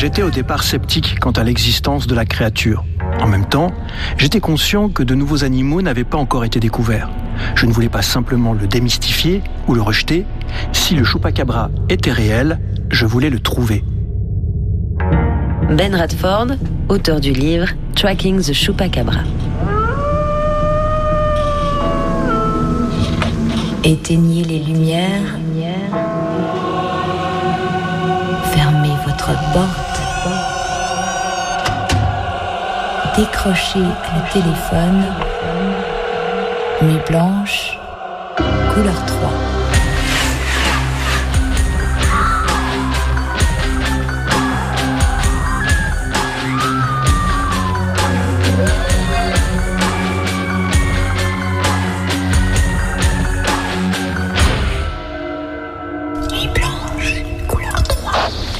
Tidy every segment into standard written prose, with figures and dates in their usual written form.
J'étais au départ sceptique quant à l'existence de la créature. En même temps, j'étais conscient que de nouveaux animaux n'avaient pas encore été découverts. Je ne voulais pas simplement le démystifier ou le rejeter. Si le chupacabra était réel, je voulais le trouver. Ben Radford, auteur du livre Tracking the Chupacabra. Éteignez les lumières. Fermez votre porte. Décrochez le téléphone. Nuit blanche, couleur 3. Nuit blanche, couleur 3.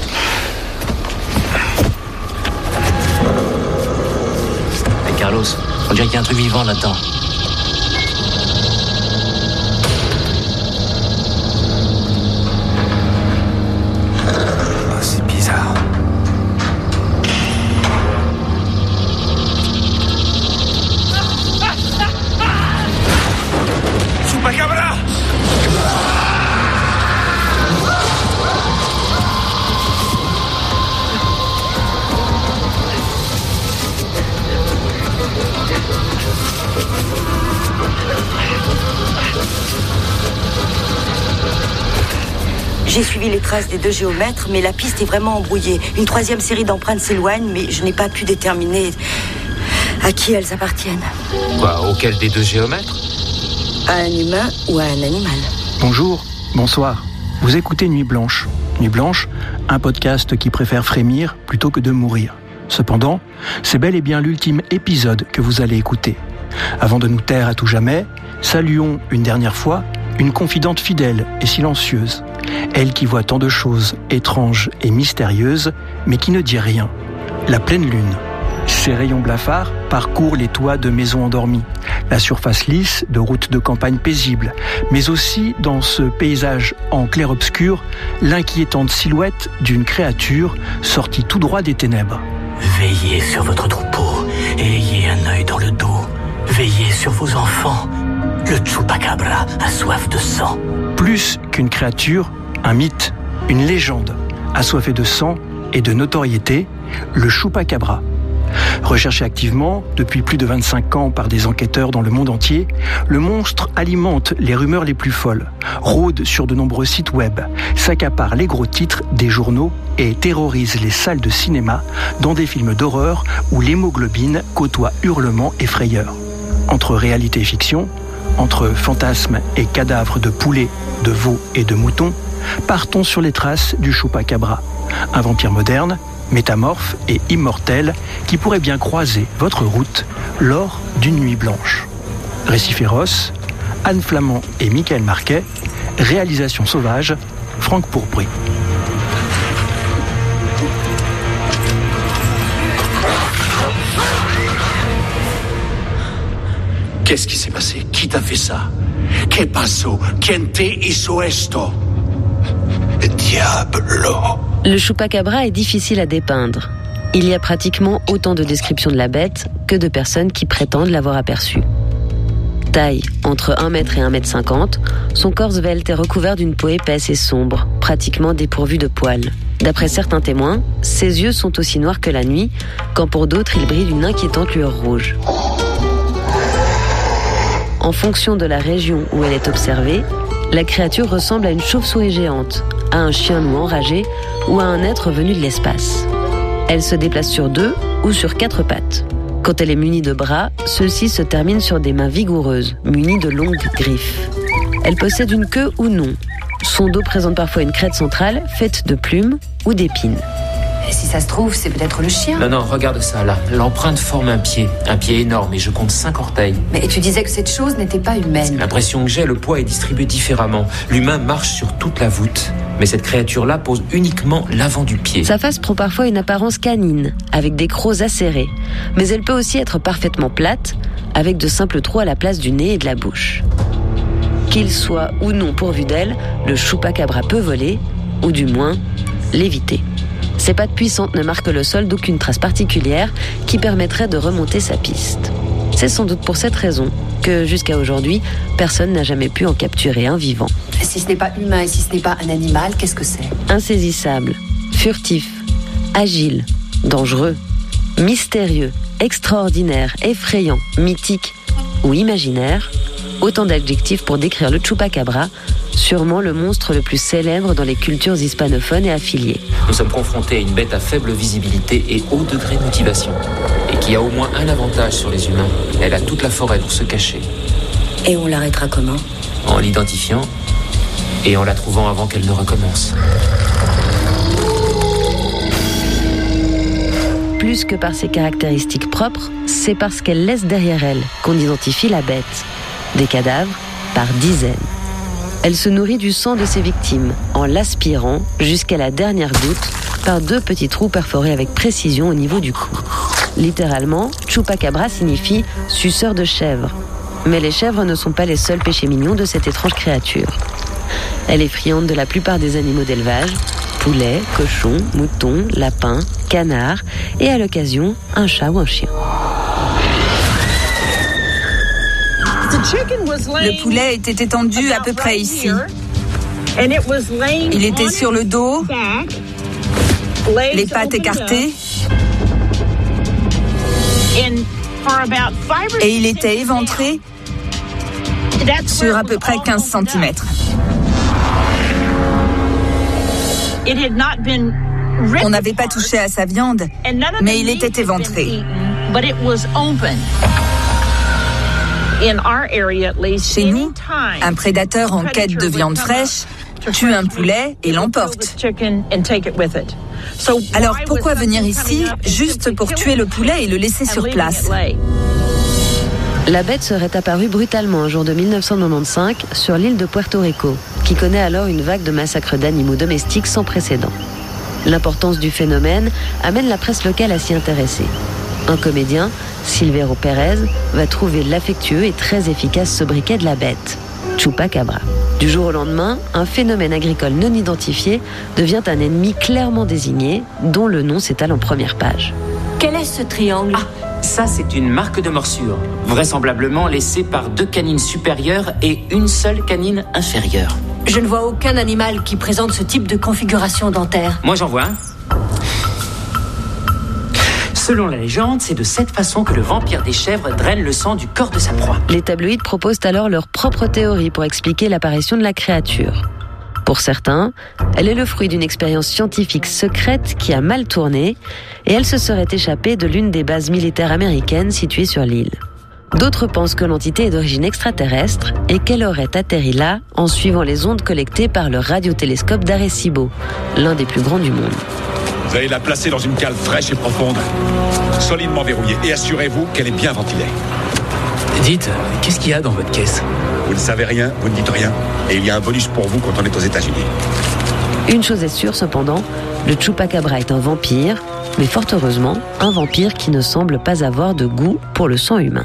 Hey Carlos, on dirait qu'il y a un truc vivant là-dedans. J'ai suivi les traces des 2 géomètres, mais la piste est vraiment embrouillée. Une 3e série d'empreintes s'éloigne, mais je n'ai pas pu déterminer à qui elles appartiennent. Quoi, auquel des 2 géomètres? À un humain ou à un animal. Bonjour, bonsoir. Vous écoutez Nuit Blanche. Nuit Blanche, un podcast qui préfère frémir plutôt que de mourir. Cependant, c'est bel et bien l'ultime épisode que vous allez écouter. Avant de nous taire à tout jamais, saluons une dernière fois une confidente fidèle et silencieuse. Elle qui voit tant de choses étranges et mystérieuses, mais qui ne dit rien. La pleine lune. Ses rayons blafards parcourent les toits de maisons endormies, la surface lisse de routes de campagne paisibles, mais aussi dans ce paysage en clair-obscur, l'inquiétante silhouette d'une créature sortie tout droit des ténèbres. Veillez sur votre troupeau et ayez un œil dans le dos. Veillez sur vos enfants. Le chupacabra a soif de sang. Plus qu'une créature, un mythe, une légende, assoiffé de sang et de notoriété, le chupacabra. Recherché activement depuis plus de 25 ans par des enquêteurs dans le monde entier, le monstre alimente les rumeurs les plus folles, rôde sur de nombreux sites web, s'accapare les gros titres des journaux et terrorise les salles de cinéma dans des films d'horreur où l'hémoglobine côtoie hurlements et frayeurs. Entre réalité et fiction, entre fantasmes et cadavres de poulets, de veaux et de moutons, partons sur les traces du chupacabra, un vampire moderne, métamorphe et immortel qui pourrait bien croiser votre route lors d'une nuit blanche. Récit féroce, Anne Flamand et Michael Marquet, réalisation sauvage, Franck Pourpry. Qu'est-ce qui s'est passé? Qui t'a fait ça? Que pasó? Quien te hizo esto? Diablo. Le chupacabra est difficile à dépeindre. Il y a pratiquement autant de descriptions de la bête que de personnes qui prétendent l'avoir aperçue. Taille entre 1 mètre et 1 mètre 50, son corps svelte est recouvert d'une peau épaisse et sombre, pratiquement dépourvue de poils. D'après certains témoins, ses yeux sont aussi noirs que la nuit, quand pour d'autres ils brillent d'une inquiétante lueur rouge. En fonction de la région où elle est observée, la créature ressemble à une chauve-souris géante, à un chien loup enragé ou à un être venu de l'espace. Elle se déplace sur 2 ou sur 4 pattes. Quand elle est munie de bras, ceux-ci se terminent sur des mains vigoureuses, munies de longues griffes. Elle possède une queue ou non. Son dos présente parfois une crête centrale faite de plumes ou d'épines. Et si ça se trouve, c'est peut-être le chien. Non, regarde ça, là. L'empreinte forme un pied énorme, et je compte 5 orteils. Mais tu disais que cette chose n'était pas humaine. L'impression que j'ai, le poids est distribué différemment. L'humain marche sur toute la voûte, mais cette créature-là pose uniquement l'avant du pied. Sa face prend parfois une apparence canine, avec des crocs acérés, mais elle peut aussi être parfaitement plate, avec de simples trous à la place du nez et de la bouche. Qu'il soit ou non pourvu d'ailes, le chupacabra peut voler, ou du moins, l'éviter. Ses pattes puissantes ne marquent le sol d'aucune trace particulière qui permettrait de remonter sa piste. C'est sans doute pour cette raison que, jusqu'à aujourd'hui, personne n'a jamais pu en capturer un vivant. Si ce n'est pas humain et si ce n'est pas un animal, qu'est-ce que c'est ? Insaisissable, furtif, agile, dangereux, mystérieux, extraordinaire, effrayant, mythique ou imaginaire, autant d'adjectifs pour décrire le chupacabra, sûrement le monstre le plus célèbre dans les cultures hispanophones et affiliées. Nous sommes confrontés à une bête à faible visibilité et haut degré de motivation, et qui a au moins un avantage sur les humains. Elle a toute la forêt pour se cacher. Et on l'arrêtera comment ? En l'identifiant et en la trouvant avant qu'elle ne recommence. Plus que par ses caractéristiques propres, c'est parce qu'elle laisse derrière elle qu'on identifie la bête. Des cadavres par dizaines. Elle se nourrit du sang de ses victimes, en l'aspirant jusqu'à la dernière goutte par 2 petits trous perforés avec précision au niveau du cou. Littéralement, chupacabra signifie suceur de chèvre. Mais les chèvres ne sont pas les seuls péchés mignons de cette étrange créature. Elle est friande de la plupart des animaux d'élevage, poulets, cochons, moutons, lapins, canards et à l'occasion, un chat ou un chien. Le poulet était étendu à peu près ici. Il était sur le dos, les pattes écartées, et il était éventré sur à peu près 15 cm. On n'avait pas touché à sa viande, mais il était éventré. Chez nous, un prédateur en quête de viande fraîche tue un poulet et l'emporte. Alors pourquoi venir ici juste pour tuer le poulet et le laisser sur place ? La bête serait apparue brutalement un jour de 1995 sur l'île de Puerto Rico, qui connaît alors une vague de massacres d'animaux domestiques sans précédent. L'importance du phénomène amène la presse locale à s'y intéresser. Un comédien, Silvero Pérez, va trouver l'affectueux et très efficace sobriquet de la bête, chupacabra. Du jour au lendemain, un phénomène agricole non identifié devient un ennemi clairement désigné, dont le nom s'étale en première page. Quel est ce triangle ? Ça, c'est une marque de morsure, vraisemblablement laissée par 2 canines supérieures et une seule canine inférieure. Je ne vois aucun animal qui présente ce type de configuration dentaire. Moi, j'en vois un. Selon la légende, c'est de cette façon que le vampire des chèvres draine le sang du corps de sa proie. Les tabloïds proposent alors leur propre théorie pour expliquer l'apparition de la créature. Pour certains, elle est le fruit d'une expérience scientifique secrète qui a mal tourné et elle se serait échappée de l'une des bases militaires américaines situées sur l'île. D'autres pensent que l'entité est d'origine extraterrestre et qu'elle aurait atterri là en suivant les ondes collectées par le radiotélescope d'Arecibo, l'un des plus grands du monde. Vous allez la placer dans une cale fraîche et profonde, solidement verrouillée, et assurez-vous qu'elle est bien ventilée. Dites, qu'est-ce qu'il y a dans votre caisse ? Vous ne savez rien, vous ne dites rien, et il y a un bonus pour vous quand on est aux États-Unis. Une chose est sûre cependant, le chupacabra est un vampire, mais fort heureusement, un vampire qui ne semble pas avoir de goût pour le sang humain.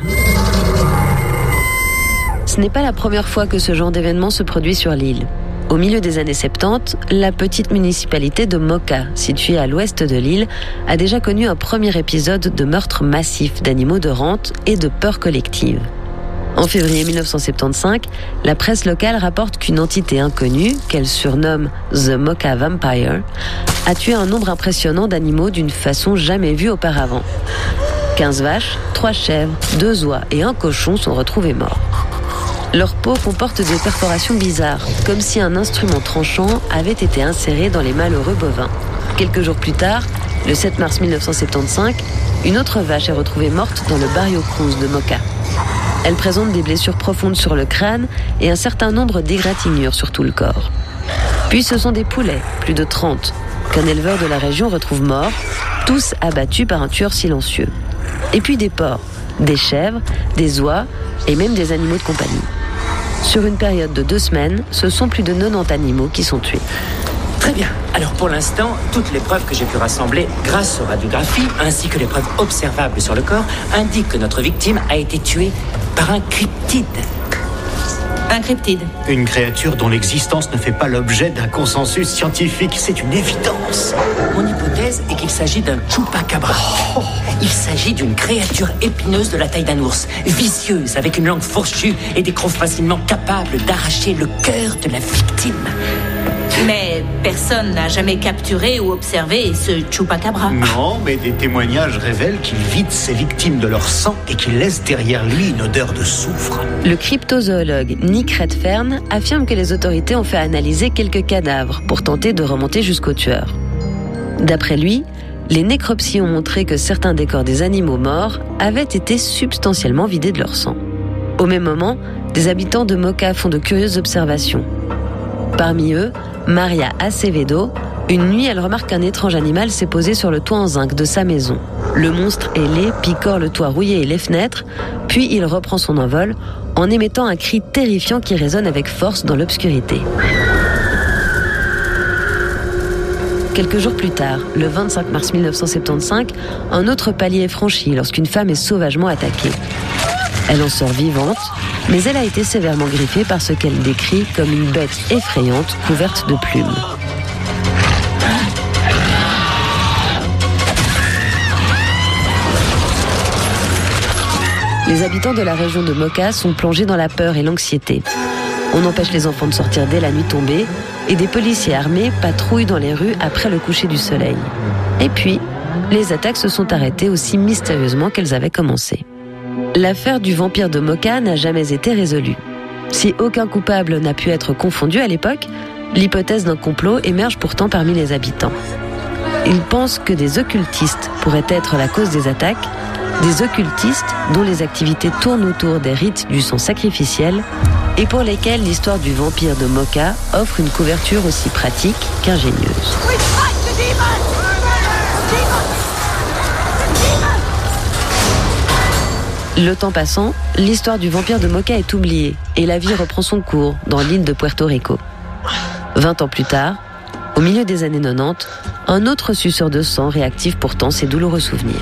Ce n'est pas la première fois que ce genre d'événement se produit sur l'île. Au milieu des années 70, la petite municipalité de Moca, située à l'ouest de l'île, a déjà connu un premier épisode de meurtre massif d'animaux de rente et de peur collective. En février 1975, la presse locale rapporte qu'une entité inconnue, qu'elle surnomme The Moca Vampire, a tué un nombre impressionnant d'animaux d'une façon jamais vue auparavant. 15 vaches, 3 chèvres, 2 oies et un cochon sont retrouvés morts. Leur peau comporte des perforations bizarres, comme si un instrument tranchant avait été inséré dans les malheureux bovins. Quelques jours plus tard, le 7 mars 1975, une autre vache est retrouvée morte dans le Barrio Cruz de Moca. Elle présente des blessures profondes sur le crâne et un certain nombre d'égratignures sur tout le corps. Puis ce sont des poulets, plus de 30, qu'un éleveur de la région retrouve morts, tous abattus par un tueur silencieux. Et puis des porcs, des chèvres, des oies et même des animaux de compagnie. Sur une période de 2 semaines, ce sont plus de 90 animaux qui sont tués. Très bien. Alors pour l'instant, toutes les preuves que j'ai pu rassembler grâce aux radiographies, ainsi que les preuves observables sur le corps, indiquent que notre victime a été tuée par un cryptide. Un cryptide. Une créature dont l'existence ne fait pas l'objet d'un consensus scientifique, c'est une évidence. Mon hypothèse est qu'il s'agit d'un chupacabra. Il s'agit d'une créature épineuse de la taille d'un ours, vicieuse, avec une langue fourchue et des crocs facilement capables d'arracher le cœur de la victime. Mais personne n'a jamais capturé ou observé ce chupacabra. Non, mais des témoignages révèlent qu'il vide ses victimes de leur sang et qu'il laisse derrière lui une odeur de soufre. Le cryptozoologue Nick Redfern affirme que les autorités ont fait analyser quelques cadavres pour tenter de remonter jusqu'au tueur. D'après lui, les nécropsies ont montré que certains des corps des animaux morts avaient été substantiellement vidés de leur sang. Au même moment, des habitants de Moca font de curieuses observations. Parmi eux, Maria Acevedo. Une nuit, elle remarque qu'un étrange animal s'est posé sur le toit en zinc de sa maison. Le monstre ailé picore le toit rouillé et les fenêtres, puis il reprend son envol en émettant un cri terrifiant qui résonne avec force dans l'obscurité. Quelques jours plus tard, le 25 mars 1975, un autre palier est franchi lorsqu'une femme est sauvagement attaquée. Elle en sort vivante, mais elle a été sévèrement griffée par ce qu'elle décrit comme une bête effrayante couverte de plumes. Les habitants de la région de Moca sont plongés dans la peur et l'anxiété. On empêche les enfants de sortir dès la nuit tombée et des policiers armés patrouillent dans les rues après le coucher du soleil. Et puis, les attaques se sont arrêtées aussi mystérieusement qu'elles avaient commencé. L'affaire du vampire de Moca n'a jamais été résolue. Si aucun coupable n'a pu être confondu à l'époque, l'hypothèse d'un complot émerge pourtant parmi les habitants. Ils pensent que des occultistes pourraient être la cause des attaques, des occultistes dont les activités tournent autour des rites du sang sacrificiel et pour lesquels l'histoire du vampire de Moca offre une couverture aussi pratique qu'ingénieuse. Le temps passant, l'histoire du vampire de Moca est oubliée et la vie reprend son cours dans l'île de Puerto Rico. 20 ans plus tard, au milieu des années 90, un autre suceur de sang réactive pourtant ses douloureux souvenirs.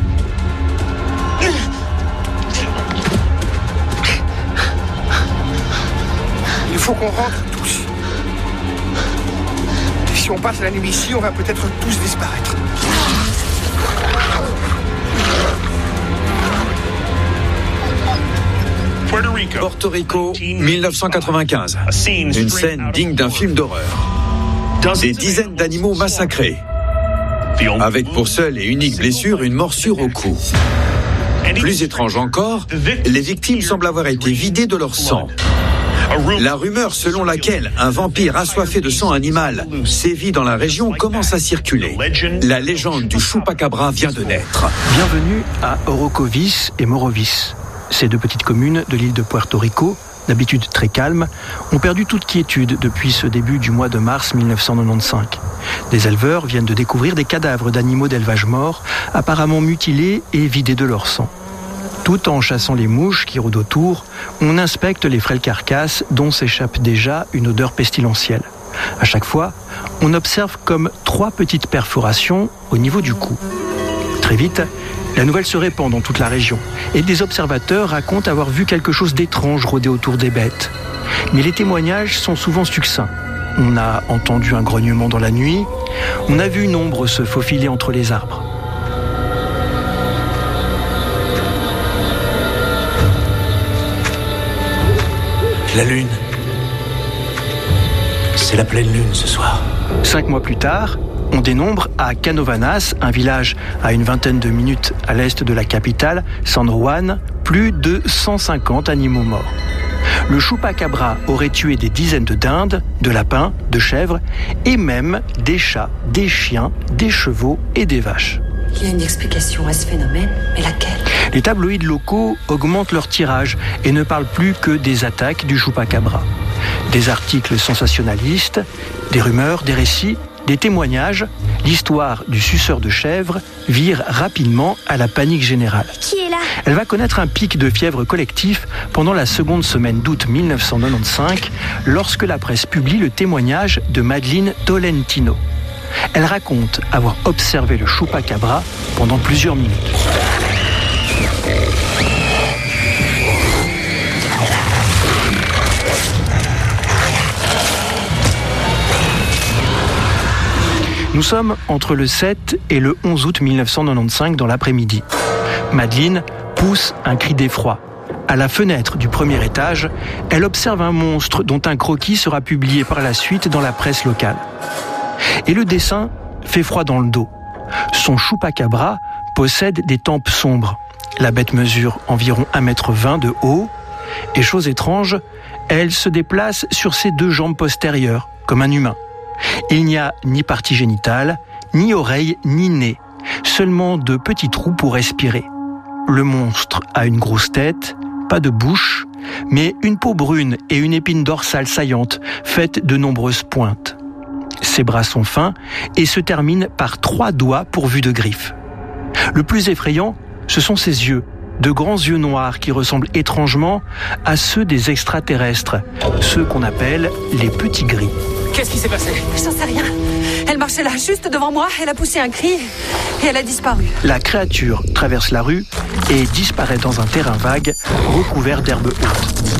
Il faut qu'on rentre tous. Si on passe la nuit ici, on va peut-être tous disparaître. Porto Rico, 1995. Une scène digne d'un film d'horreur. Des dizaines d'animaux massacrés. Avec pour seule et unique blessure une morsure au cou. Plus étrange encore, les victimes semblent avoir été vidées de leur sang. La rumeur selon laquelle un vampire assoiffé de sang animal sévit dans la région commence à circuler. La légende du chupacabra vient de naître. Bienvenue à Orocovis et Morovis. Ces deux petites communes de l'île de Puerto Rico, d'habitude très calmes, ont perdu toute quiétude depuis ce début du mois de mars 1995. Des éleveurs viennent de découvrir des cadavres d'animaux d'élevage morts, apparemment mutilés et vidés de leur sang. Tout en chassant les mouches qui rôdent autour, on inspecte les frêles carcasses dont s'échappe déjà une odeur pestilentielle. À chaque fois, on observe comme 3 petites perforations au niveau du cou. Très vite, la nouvelle se répand dans toute la région et des observateurs racontent avoir vu quelque chose d'étrange rôder autour des bêtes. Mais les témoignages sont souvent succincts. On a entendu un grognement dans la nuit, on a vu une ombre se faufiler entre les arbres. La lune. C'est la pleine lune ce soir. 5 mois plus tard, on dénombre à Canovanas, un village à une vingtaine de minutes à l'est de la capitale, San Juan, plus de 150 animaux morts. Le chupacabra aurait tué des dizaines de dindes, de lapins, de chèvres et même des chats, des chiens, des chevaux et des vaches. Il y a une explication à ce phénomène, mais laquelle ? Les tabloïds locaux augmentent leur tirage et ne parlent plus que des attaques du chupacabra. Des articles sensationnalistes, des rumeurs, des récits, des témoignages, l'histoire du suceur de chèvre vire rapidement à la panique générale. Qui est là ? Elle va connaître un pic de fièvre collectif pendant la seconde semaine d'août 1995, lorsque la presse publie le témoignage de Madeleine Tolentino. Elle raconte avoir observé le chupacabra pendant plusieurs minutes. Nous sommes entre le 7 et le 11 août 1995 dans l'après-midi. Madeleine pousse un cri d'effroi. À la fenêtre du premier étage, elle observe un monstre dont un croquis sera publié par la suite dans la presse locale. Et le dessin fait froid dans le dos. Son chupacabra possède des tempes sombres. La bête mesure environ 1,20 m de haut. Et chose étrange, elle se déplace sur ses 2 jambes postérieures, comme un humain. Il n'y a ni partie génitale, ni oreille, ni nez. Seulement 2 petits trous pour respirer. Le monstre a une grosse tête, pas de bouche, mais une peau brune et une épine dorsale saillante, faite de nombreuses pointes. Ses bras sont fins et se terminent par 3 doigts pourvus de griffes. Le plus effrayant, ce sont ses yeux, de grands yeux noirs qui ressemblent étrangement à ceux des extraterrestres, ceux qu'on appelle les petits gris. Qu'est-ce qui s'est passé? J'en sais rien. Elle marchait là, juste devant moi, elle a poussé un cri et elle a disparu. La créature traverse la rue et disparaît dans un terrain vague recouvert d'herbes hautes.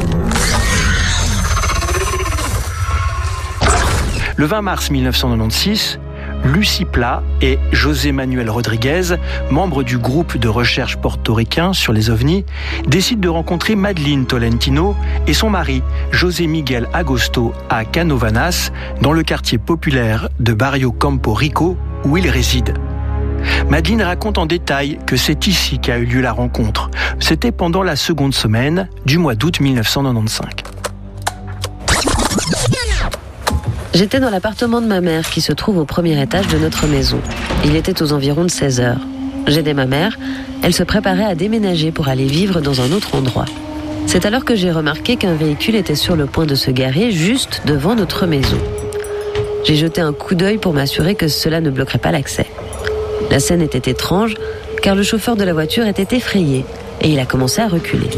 Le 20 mars 1996, Lucy Pla et José Manuel Rodriguez, membres du groupe de recherche portoricain sur les ovnis, décident de rencontrer Madeleine Tolentino et son mari, José Miguel Agosto, à Canovanas, dans le quartier populaire de Barrio Campo Rico, où ils résident. Madeleine raconte en détail que c'est ici qu'a eu lieu la rencontre. C'était pendant la seconde semaine du mois d'août 1995. J'étais dans l'appartement de ma mère qui se trouve au premier étage de notre maison. Il était aux environs de 16 h. J'aidais ma mère. Elle se préparait à déménager pour aller vivre dans un autre endroit. C'est alors que j'ai remarqué qu'un véhicule était sur le point de se garer juste devant notre maison. J'ai jeté un coup d'œil pour m'assurer que cela ne bloquerait pas l'accès. La scène était étrange car le chauffeur de la voiture était effrayé et il a commencé à reculer.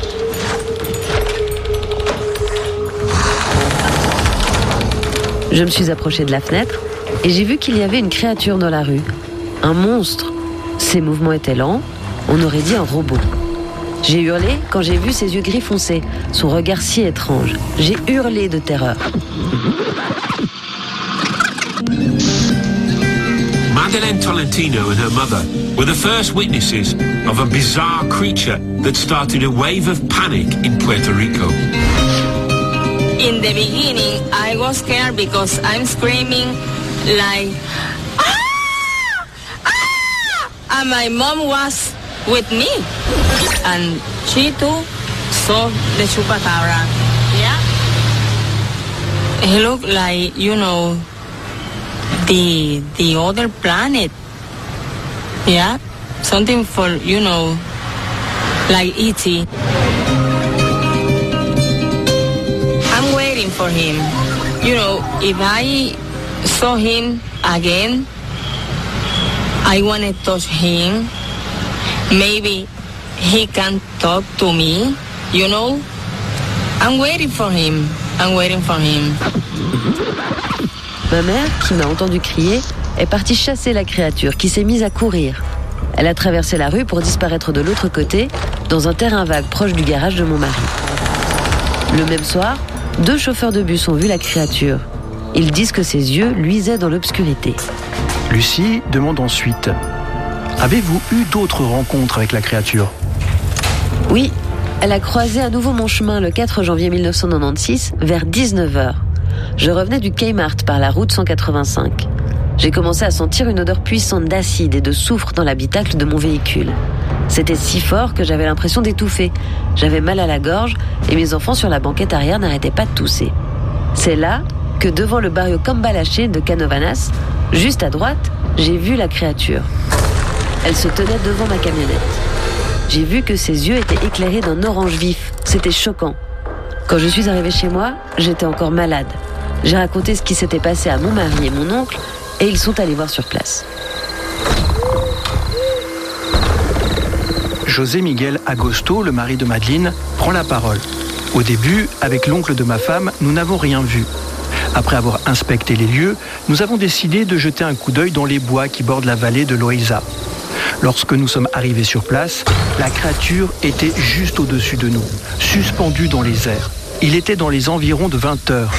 Je me suis approchée de la fenêtre et j'ai vu qu'il y avait une créature dans la rue. Un monstre. Ses mouvements étaient lents, on aurait dit un robot. J'ai hurlé quand j'ai vu ses yeux gris foncés, son regard si étrange. J'ai hurlé de terreur. Madeleine Tolentino and her mother were the first witnesses of a bizarre creature that started a wave of panic in Puerto Rico. In the beginning, I was scared because I'm screaming like, ah! Ah! And my mom was with me. And she too saw the chupacabra. Yeah. He looked like, you know, the other planet. Yeah. Something for, you know, like E.T. I'm waiting for him. You know, if I saw him again, I want to touch him. Maybe he can talk to me, you know. I'm waiting for him. I'm waiting for him. Ma mère, qui m'a entendu crier, est partie chasser la créature qui s'est mise à courir. Elle a traversé la rue pour disparaître de l'autre côté, dans un terrain vague proche du garage de mon mari. Le même soir, 2 chauffeurs de bus ont vu la créature. Ils disent que ses yeux luisaient dans l'obscurité. Lucie demande ensuite: avez-vous eu d'autres rencontres avec la créature? Oui, elle a croisé à nouveau mon chemin le 4 janvier 1996 vers 19 h. Je revenais du Kmart par la route 185. J'ai commencé à sentir une odeur puissante d'acide et de soufre dans l'habitacle de mon véhicule. C'était si fort que j'avais l'impression d'étouffer. J'avais mal à la gorge et mes enfants sur la banquette arrière n'arrêtaient pas de tousser. C'est là que devant le barrio Cambalache de Canovanas, juste à droite, j'ai vu la créature. Elle se tenait devant ma camionnette. J'ai vu que ses yeux étaient éclairés d'un orange vif. C'était choquant. Quand je suis arrivée chez moi, j'étais encore malade. J'ai raconté ce qui s'était passé à mon mari et mon oncle et ils sont allés voir sur place. José Miguel Agosto, le mari de Madeleine, prend la parole. Au début, avec l'oncle de ma femme, nous n'avons rien vu. Après avoir inspecté les lieux, nous avons décidé de jeter un coup d'œil dans les bois qui bordent la vallée de Loíza. Lorsque nous sommes arrivés sur place, la créature était juste au-dessus de nous, suspendue dans les airs. Il était dans les environs de 20 h.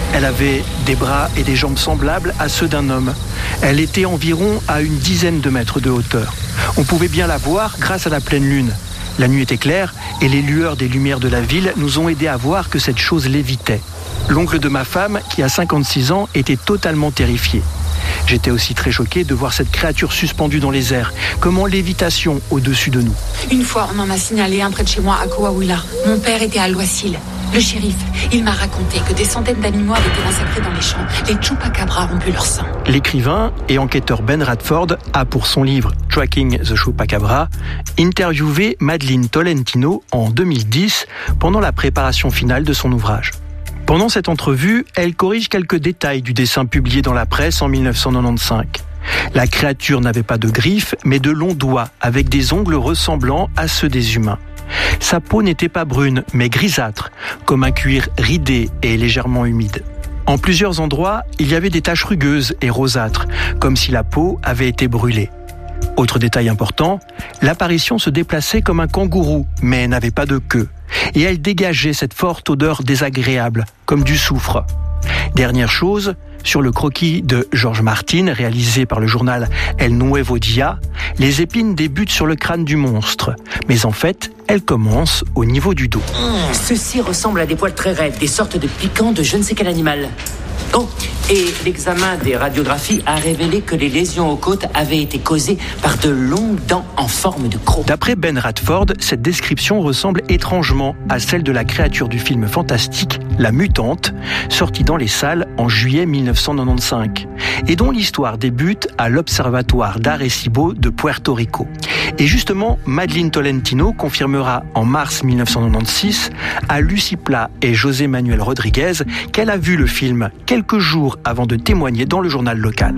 Elle avait des bras et des jambes semblables à ceux d'un homme. Elle était environ à une dizaine de mètres de hauteur. On pouvait bien la voir grâce à la pleine lune. La nuit était claire et les lueurs des lumières de la ville nous ont aidés à voir que cette chose lévitait. L'oncle de ma femme, qui a 56 ans, était totalement terrifié. J'étais aussi très choqué de voir cette créature suspendue dans les airs, comme en lévitation au-dessus de nous. Une fois, on en a signalé un près de chez moi à Coahuila. Mon père était à Loisil. Le shérif, il m'a raconté que des centaines d'animaux avaient été massacrés dans les champs. Les chupacabras ont bu leur sang. L'écrivain et enquêteur Ben Radford a, pour son livre « Tracking the Chupacabra », interviewé Madeleine Tolentino en 2010 pendant la préparation finale de son ouvrage. Pendant cette entrevue, elle corrige quelques détails du dessin publié dans la presse en 1995. La créature n'avait pas de griffes, mais de longs doigts avec des ongles ressemblant à ceux des humains. Sa peau n'était pas brune, mais grisâtre, comme un cuir ridé et légèrement humide. En plusieurs endroits, il y avait des taches rugueuses et rosâtres, comme si la peau avait été brûlée. Autre détail important, l'apparition se déplaçait comme un kangourou, mais n'avait pas de queue. Et elle dégageait cette forte odeur désagréable, comme du soufre. Dernière chose, sur le croquis de George Martin, réalisé par le journal El Nuevo Dia, les épines débutent sur le crâne du monstre. Mais en fait, elles commencent au niveau du dos. Ceci ressemble à des poils très raides, des sortes de piquants de je ne sais quel animal. Oh, et l'examen des radiographies a révélé que les lésions aux côtes avaient été causées par de longues dents en forme de croc. D'après Ben Radford, cette description ressemble étrangement à celle de la créature du film fantastique La Mutante, sorti dans les salles en juillet 1995, et dont l'histoire débute à l'Observatoire d'Arecibo de Puerto Rico. Et justement, Madeleine Tolentino confirmera en mars 1996 à Lucy Pla et José Manuel Rodriguez qu'elle a vu le film quelques jours avant de témoigner dans le journal local.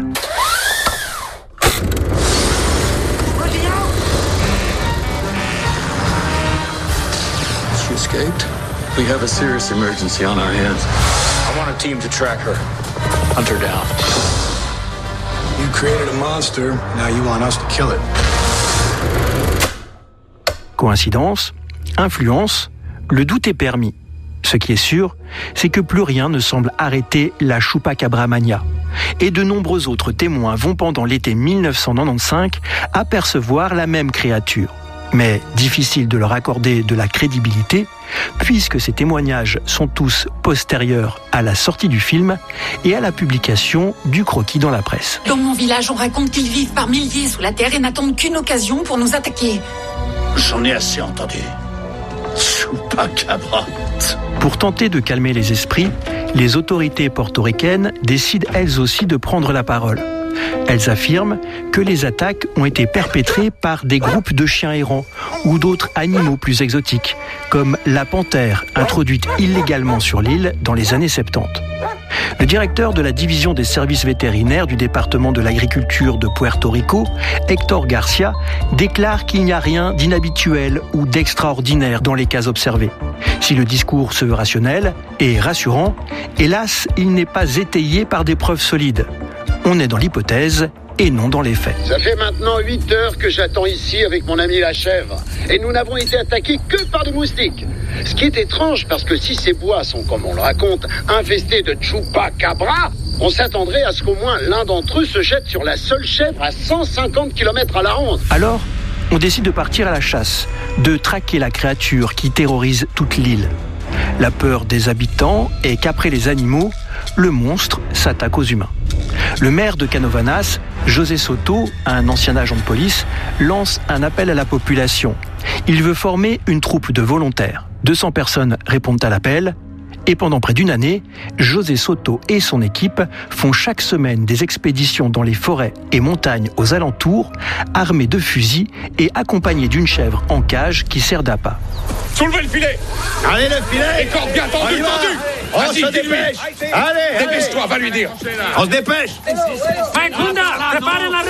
She escaped. We have a serious emergency on our hands. I want a team to track her. Hunt her down. You created a monster, now you want us to kill it. Coïncidence, influence, le doute est permis. Ce qui est sûr, c'est que plus rien ne semble arrêter la Chupacabra mania. Et de nombreux autres témoins vont pendant l'été 1995 apercevoir la même créature. Mais difficile de leur accorder de la crédibilité, puisque ces témoignages sont tous postérieurs à la sortie du film et à la publication du croquis dans la presse. Dans mon village, on raconte qu'ils vivent par milliers sous la terre et n'attendent qu'une occasion pour nous attaquer. J'en ai assez entendu. Chupacabra. Pour tenter de calmer les esprits, les autorités portoricaines décident elles aussi de prendre la parole. Elles affirment que les attaques ont été perpétrées par des groupes de chiens errants ou d'autres animaux plus exotiques, comme la panthère, introduite illégalement sur l'île dans les années 70. Le directeur de la division des services vétérinaires du département de l'agriculture de Puerto Rico, Héctor Garcia, déclare qu'il n'y a rien d'inhabituel ou d'extraordinaire dans les cas observés. Si le discours se veut rationnel et rassurant, hélas, il n'est pas étayé par des preuves solides. On est dans l'hypothèse et non dans les faits. Ça fait maintenant 8 heures que j'attends ici avec mon ami la chèvre. Et nous n'avons été attaqués que par des moustiques. Ce qui est étrange, parce que si ces bois sont, comme on le raconte, infestés de chupacabra, on s'attendrait à ce qu'au moins l'un d'entre eux se jette sur la seule chèvre à 150 km à la ronde. Alors, on décide de partir à la chasse, de traquer la créature qui terrorise toute l'île. La peur des habitants est qu'après les animaux, le monstre s'attaque aux humains. Le maire de Canovanas, José Soto, un ancien agent de police, lance un appel à la population. Il veut former une troupe de volontaires. 200 personnes répondent à l'appel. Et pendant près d'une année, José Soto et son équipe font chaque semaine des expéditions dans les forêts et montagnes aux alentours, armés de fusils et accompagnés d'une chèvre en cage qui sert d'appât. Soulevez le filet! Allez, le filet! Les cordes bien tendues, tendues! On se dépêche! Allez, dépêche-toi, va lui dire! On se dépêche! Faikunda, préparez la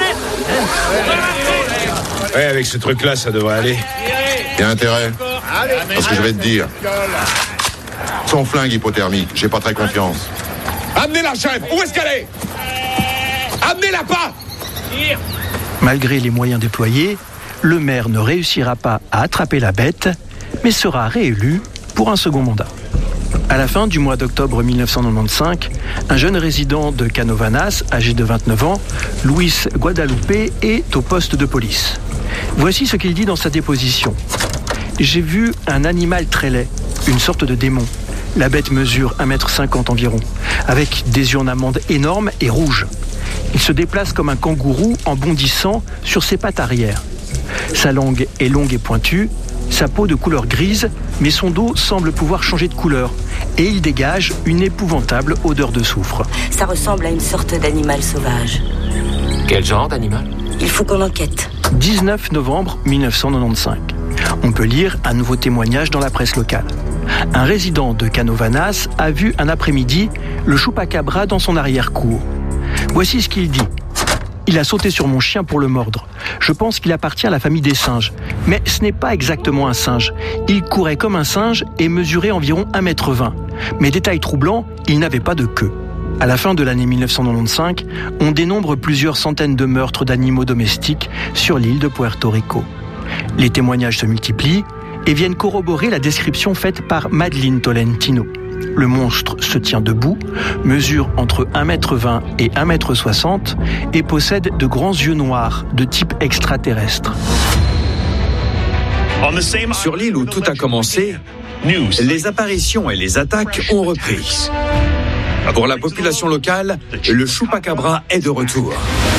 raie! Ouais, avec ce truc-là, ça devrait aller. Il y a intérêt. Parce que je vais te dire. Son flingue hypothermique, j'ai pas très confiance. Amenez la chèvre! Où est-ce qu'elle est? Amenez-la pas! Malgré les moyens déployés, le maire ne réussira pas à attraper la bête, mais sera réélu pour un second mandat. À la fin du mois d'octobre 1995, un jeune résident de Canovanas, âgé de 29 ans, Luis Guadalupe, est au poste de police. Voici ce qu'il dit dans sa déposition. « J'ai vu un animal très laid, une sorte de démon. La bête mesure 1,50 m environ, avec des yeux en amande énormes et rouges. Il se déplace comme un kangourou en bondissant sur ses pattes arrière. Sa langue est longue et pointue, sa peau de couleur grise, mais son dos semble pouvoir changer de couleur. Et il dégage une épouvantable odeur de soufre. » Ça ressemble à une sorte d'animal sauvage. Quel genre d'animal ? Il faut qu'on enquête. 19 novembre 1995. On peut lire un nouveau témoignage dans la presse locale. Un résident de Canovanas a vu un après-midi le chupacabra dans son arrière-cour. Voici ce qu'il dit. « Il a sauté sur mon chien pour le mordre. Je pense qu'il appartient à la famille des singes. Mais ce n'est pas exactement un singe. Il courait comme un singe et mesurait environ 1,20 m. Mais détail troublant, il n'avait pas de queue. » À la fin de l'année 1995, on dénombre plusieurs centaines de meurtres d'animaux domestiques sur l'île de Puerto Rico. Les témoignages se multiplient et viennent corroborer la description faite par Madeline Tolentino. Le monstre se tient debout, mesure entre 1,20 m et 1,60 m et possède de grands yeux noirs de type extraterrestre. Sur l'île où tout a commencé, les apparitions et les attaques ont repris. Pour la population locale, le chupacabra est de retour.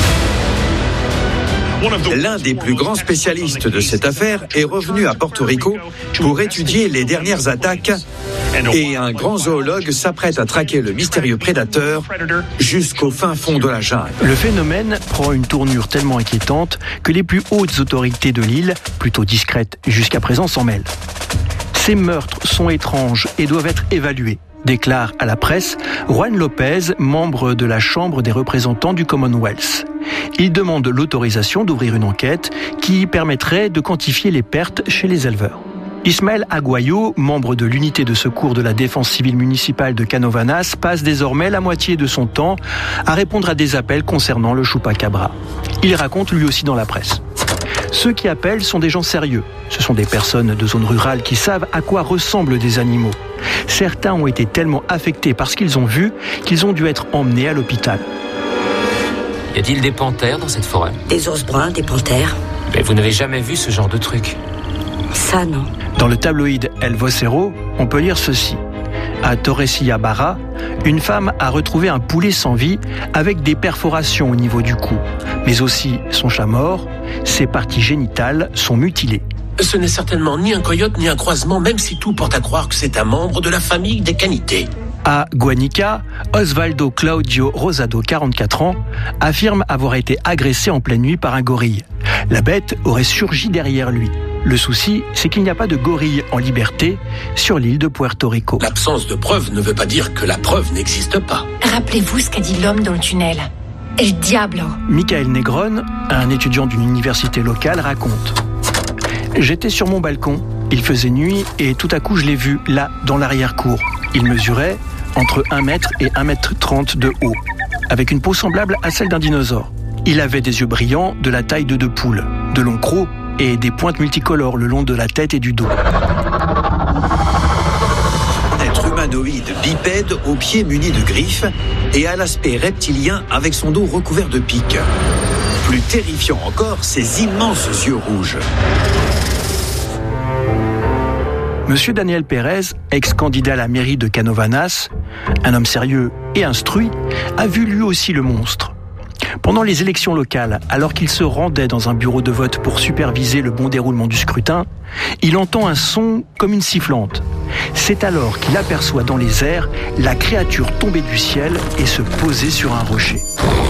L'un des plus grands spécialistes de cette affaire est revenu à Porto Rico pour étudier les dernières attaques et un grand zoologue s'apprête à traquer le mystérieux prédateur jusqu'au fin fond de la jungle. Le phénomène prend une tournure tellement inquiétante que les plus hautes autorités de l'île, plutôt discrètes jusqu'à présent, s'en mêlent. Ces meurtres sont étranges et doivent être évalués, déclare à la presse Juan Lopez, membre de la Chambre des représentants du Commonwealth. Il demande l'autorisation d'ouvrir une enquête qui permettrait de quantifier les pertes chez les éleveurs. Ismaël Aguayo, membre de l'unité de secours de la défense civile municipale de Canovanas, passe désormais la moitié de son temps à répondre à des appels concernant le chupacabra. Il raconte lui aussi dans la presse. Ceux qui appellent sont des gens sérieux. Ce sont des personnes de zones rurales qui savent à quoi ressemblent des animaux. Certains ont été tellement affectés par ce qu'ils ont vu qu'ils ont dû être emmenés à l'hôpital. Y a-t-il des panthères dans cette forêt ? Des ours bruns, des panthères. Mais vous n'avez jamais vu ce genre de truc ? Ça, non. Dans le tabloïd El Vocero, on peut lire ceci. À Torrecilla Barra, une femme a retrouvé un poulet sans vie avec des perforations au niveau du cou, mais aussi son chat mort, ses parties génitales sont mutilées. Ce n'est certainement ni un coyote ni un croisement, même si tout porte à croire que c'est un membre de la famille des canités. À Guanica, Osvaldo Claudio Rosado, 44 ans, affirme avoir été agressé en pleine nuit par un gorille. La bête aurait surgi derrière lui. Le souci, c'est qu'il n'y a pas de gorille en liberté sur l'île de Puerto Rico. L'absence de preuve ne veut pas dire que la preuve n'existe pas. Rappelez-vous ce qu'a dit l'homme dans le tunnel. El Diablo. Michael Negron, un étudiant d'une université locale, raconte. J'étais sur mon balcon, il faisait nuit et tout à coup je l'ai vu là, dans l'arrière-cour. Il mesurait entre 1 m et 1,30 m de haut, avec une peau semblable à celle d'un dinosaure. Il avait des yeux brillants de la taille de 2 poules, de longs crocs et des pointes multicolores le long de la tête et du dos. Un être humanoïde bipède aux pieds munis de griffes et à l'aspect reptilien avec son dos recouvert de pics. Plus terrifiant encore, ses immenses yeux rouges. Monsieur Daniel Pérez, ex-candidat à la mairie de Canovanas, un homme sérieux et instruit, a vu lui aussi le monstre. Pendant les élections locales, alors qu'il se rendait dans un bureau de vote pour superviser le bon déroulement du scrutin, il entend un son comme une sifflante. C'est alors qu'il aperçoit dans les airs la créature tomber du ciel et se poser sur un rocher.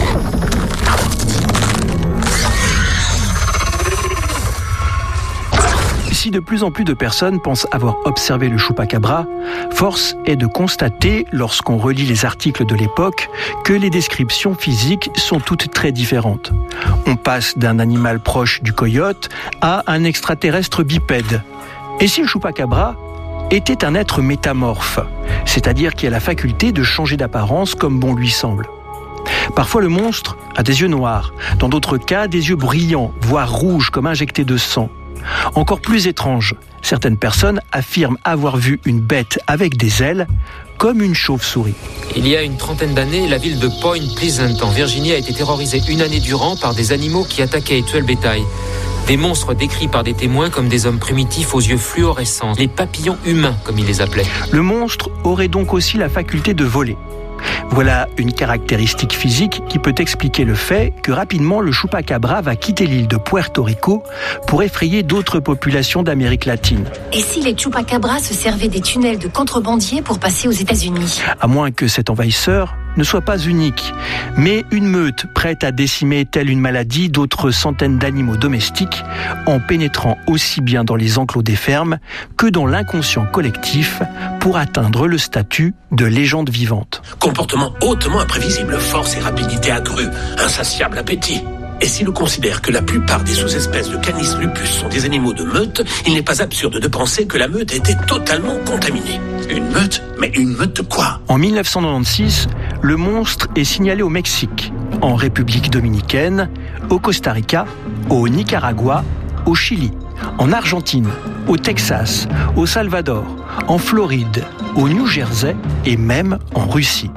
Si de plus en plus de personnes pensent avoir observé le chupacabra, force est de constater, lorsqu'on relit les articles de l'époque, que les descriptions physiques sont toutes très différentes. On passe d'un animal proche du coyote à un extraterrestre bipède. Et si le chupacabra était un être métamorphe, c'est-à-dire qui a la faculté de changer d'apparence comme bon lui semble. Parfois le monstre a des yeux noirs, dans d'autres cas des yeux brillants, voire rouges comme injectés de sang. Encore plus étrange, certaines personnes affirment avoir vu une bête avec des ailes, comme une chauve-souris. Il y a une trentaine d'années, la ville de Point Pleasant en Virginie a été terrorisée une année durant par des animaux qui attaquaient et tuaient le bétail. Des monstres décrits par des témoins comme des hommes primitifs aux yeux fluorescents, les papillons humains comme ils les appelaient. Le monstre aurait donc aussi la faculté de voler. Voilà une caractéristique physique qui peut expliquer le fait que rapidement le chupacabra va quitter l'île de Puerto Rico pour effrayer d'autres populations d'Amérique latine. Et si les chupacabras se servaient des tunnels de contrebandiers pour passer aux États-Unis ? À moins que cet envahisseur ne soit pas unique, mais une meute prête à décimer telle une maladie d'autres centaines d'animaux domestiques en pénétrant aussi bien dans les enclos des fermes que dans l'inconscient collectif pour atteindre le statut de légende vivante. Comportement hautement imprévisible, force et rapidité accrues, insatiable appétit. Et si l'on considère que la plupart des sous-espèces de Canis lupus sont des animaux de meute, il n'est pas absurde de penser que la meute a été totalement contaminée. Une meute ? Mais une meute de quoi ? En 1996, le monstre est signalé au Mexique, en République dominicaine, au Costa Rica, au Nicaragua, au Chili, en Argentine, au Texas, au Salvador, en Floride, au New Jersey et même en Russie.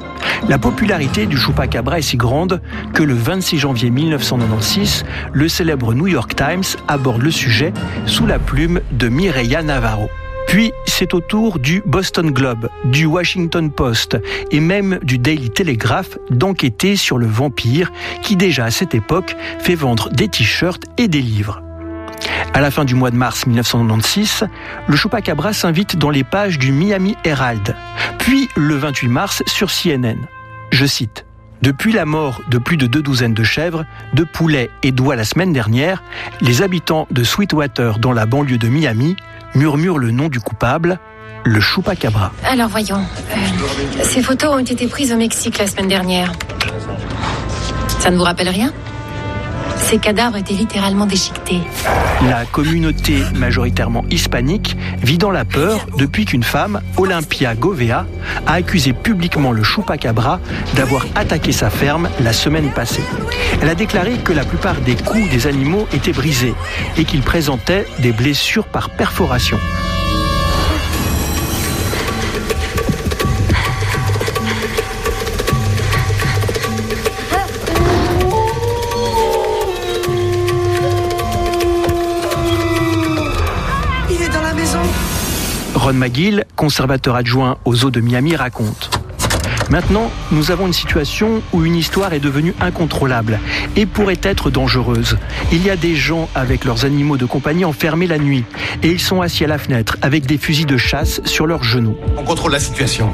La popularité du chupacabra est si grande que le 26 janvier 1996, le célèbre New York Times aborde le sujet sous la plume de Mireya Navarro. Puis, c'est au tour du Boston Globe, du Washington Post et même du Daily Telegraph d'enquêter sur le vampire qui, déjà à cette époque, fait vendre des t-shirts et des livres. À la fin du mois de mars 1996, le chupacabra s'invite dans les pages du Miami Herald, puis le 28 mars sur CNN. Je cite: « Depuis la mort de plus de 2 douzaines de chèvres, de poulets et d'oies la semaine dernière, les habitants de Sweetwater dans la banlieue de Miami murmurent le nom du coupable, le chupacabra. » Alors voyons, ces photos ont été prises au Mexique la semaine dernière. Ça ne vous rappelle rien ? Ces cadavres étaient littéralement déchiquetés. La communauté majoritairement hispanique vit dans la peur depuis qu'une femme, Olympia Govea, a accusé publiquement le chupacabra d'avoir attaqué sa ferme la semaine passée. Elle a déclaré que la plupart des coups des animaux étaient brisés et qu'ils présentaient des blessures par perforation. Ron McGill, conservateur adjoint aux zoos de Miami, raconte: « Maintenant, nous avons une situation où une histoire est devenue incontrôlable et pourrait être dangereuse. Il y a des gens avec leurs animaux de compagnie enfermés la nuit et ils sont assis à la fenêtre avec des fusils de chasse sur leurs genoux. On contrôle la situation.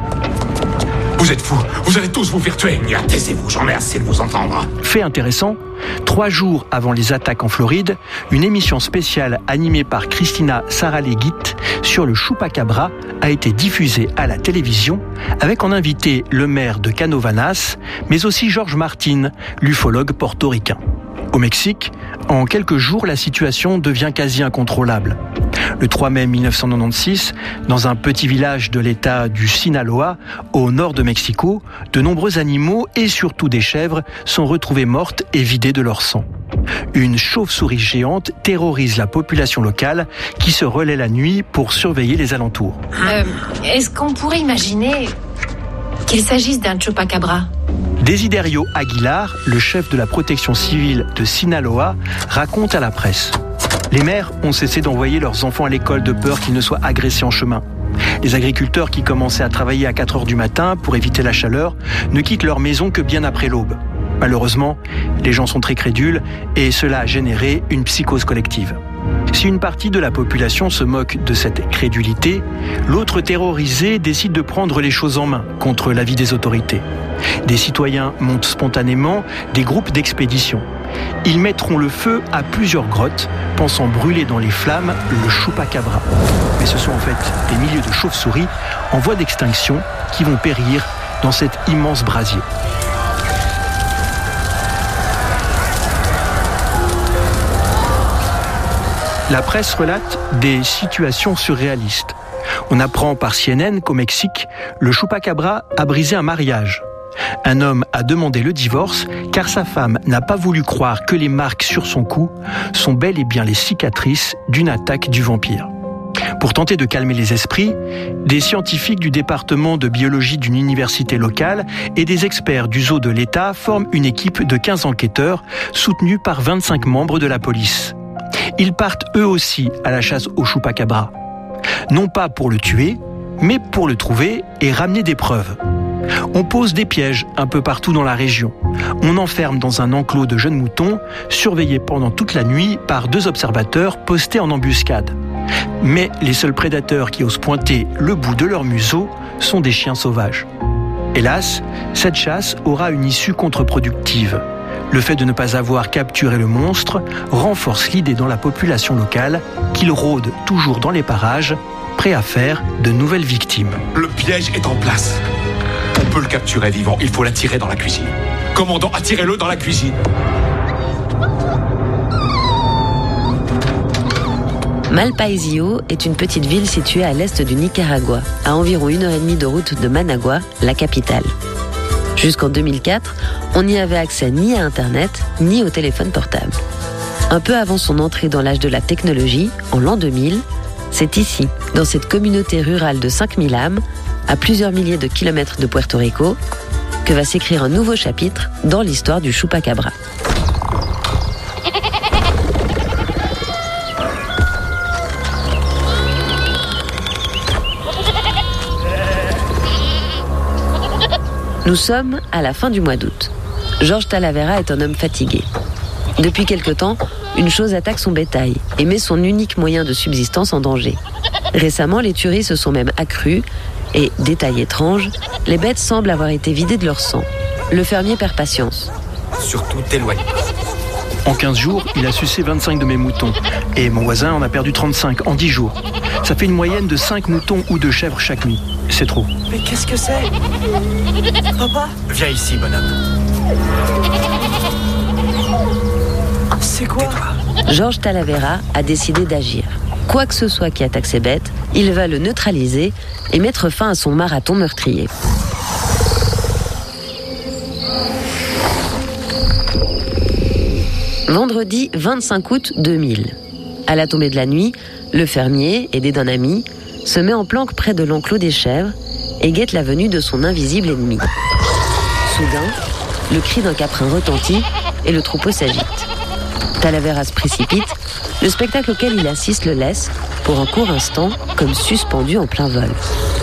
Vous êtes fous, vous allez tous vous faire tuer. Taisez-vous, j'en ai assez de vous entendre. » Fait intéressant, 3 jours avant les attaques en Floride, une émission spéciale animée par Christina Saralegui sur le chupacabra a été diffusée à la télévision avec en invité le maire de Canovanas, mais aussi George Martin, l'ufologue portoricain. Au Mexique, en quelques jours, la situation devient quasi incontrôlable. Le 3 mai 1996, dans un petit village de l'État du Sinaloa, au nord de Mexico, de nombreux animaux et surtout des chèvres sont retrouvés mortes et vidées de leur sang. Une chauve-souris géante terrorise la population locale qui se relaie la nuit pour surveiller les alentours. Est-ce qu'on pourrait imaginer qu'il s'agisse d'un chupacabra ? Desiderio Aguilar, le chef de la protection civile de Sinaloa, raconte à la presse: « Les mères ont cessé d'envoyer leurs enfants à l'école de peur qu'ils ne soient agressés en chemin. Les agriculteurs qui commençaient à travailler à 4 heures du matin pour éviter la chaleur ne quittent leur maison que bien après l'aube. Malheureusement, les gens sont très crédules et cela a généré une psychose collective. Si une partie de la population se moque de cette crédulité, l'autre terrorisé décide de prendre les choses en main contre l'avis des autorités. Des citoyens montent spontanément des groupes d'expédition. Ils mettront le feu à plusieurs grottes, pensant brûler dans les flammes le chupacabra. Mais ce sont en fait des milliers de chauves-souris en voie d'extinction qui vont périr dans cet immense brasier. La presse relate des situations surréalistes. On apprend par CNN qu'au Mexique, le chupacabra a brisé un mariage. Un homme a demandé le divorce car sa femme n'a pas voulu croire que les marques sur son cou sont bel et bien les cicatrices d'une attaque du vampire. Pour tenter de calmer les esprits, des scientifiques du département de biologie d'une université locale et des experts du zoo de l'État forment une équipe de 15 enquêteurs soutenus par 25 membres de la police. Ils partent eux aussi à la chasse au chupacabra. Non pas pour le tuer, mais pour le trouver et ramener des preuves. On pose des pièges un peu partout dans la région. On enferme dans un enclos de jeunes moutons, surveillés pendant toute la nuit par 2 observateurs postés en embuscade. Mais les seuls prédateurs qui osent pointer le bout de leur museau sont des chiens sauvages. Hélas, cette chasse aura une issue contre-productive. Le fait de ne pas avoir capturé le monstre renforce l'idée dans la population locale qu'il rôde toujours dans les parages, prêt à faire de nouvelles victimes. Le piège est en place. On peut le capturer vivant, il faut l'attirer dans la cuisine. Commandant, attirez-le dans la cuisine. Malpaisillo est une petite ville située à l'est du Nicaragua, à environ 1h30 de route de Managua, la capitale. Jusqu'en 2004, on n'y avait accès ni à Internet, ni au téléphone portable. Un peu avant son entrée dans l'âge de la technologie, en l'an 2000, c'est ici, dans cette communauté rurale de 5000 âmes, à plusieurs milliers de kilomètres de Puerto Rico, que va s'écrire un nouveau chapitre dans l'histoire du chupacabra. Nous sommes à la fin du mois d'août. George Talavera est un homme fatigué. Depuis quelque temps, une chose attaque son bétail et met son unique moyen de subsistance en danger. Récemment, les tueries se sont même accrues et, détail étrange, les bêtes semblent avoir été vidées de leur sang. Le fermier perd patience. Surtout t'éloigne. En 15 jours, il a sucé 25 de mes moutons. Et mon voisin en a perdu 35 en 10 jours. Ça fait une moyenne de 5 moutons ou de chèvres chaque nuit. C'est trop. Mais qu'est-ce que c'est? Papa? Viens ici, bonhomme. C'est quoi? George Talavera a décidé d'agir. Quoi que ce soit qui attaque ses bêtes, il va le neutraliser et mettre fin à son marathon meurtrier. Vendredi 25 août 2000. À la tombée de la nuit, le fermier, aidé d'un ami, se met en planque près de l'enclos des chèvres et guette la venue de son invisible ennemi. Soudain, le cri d'un caprin retentit et le troupeau s'agite. Talavera se précipite, le spectacle auquel il assiste le laisse, pour un court instant, comme suspendu en plein vol.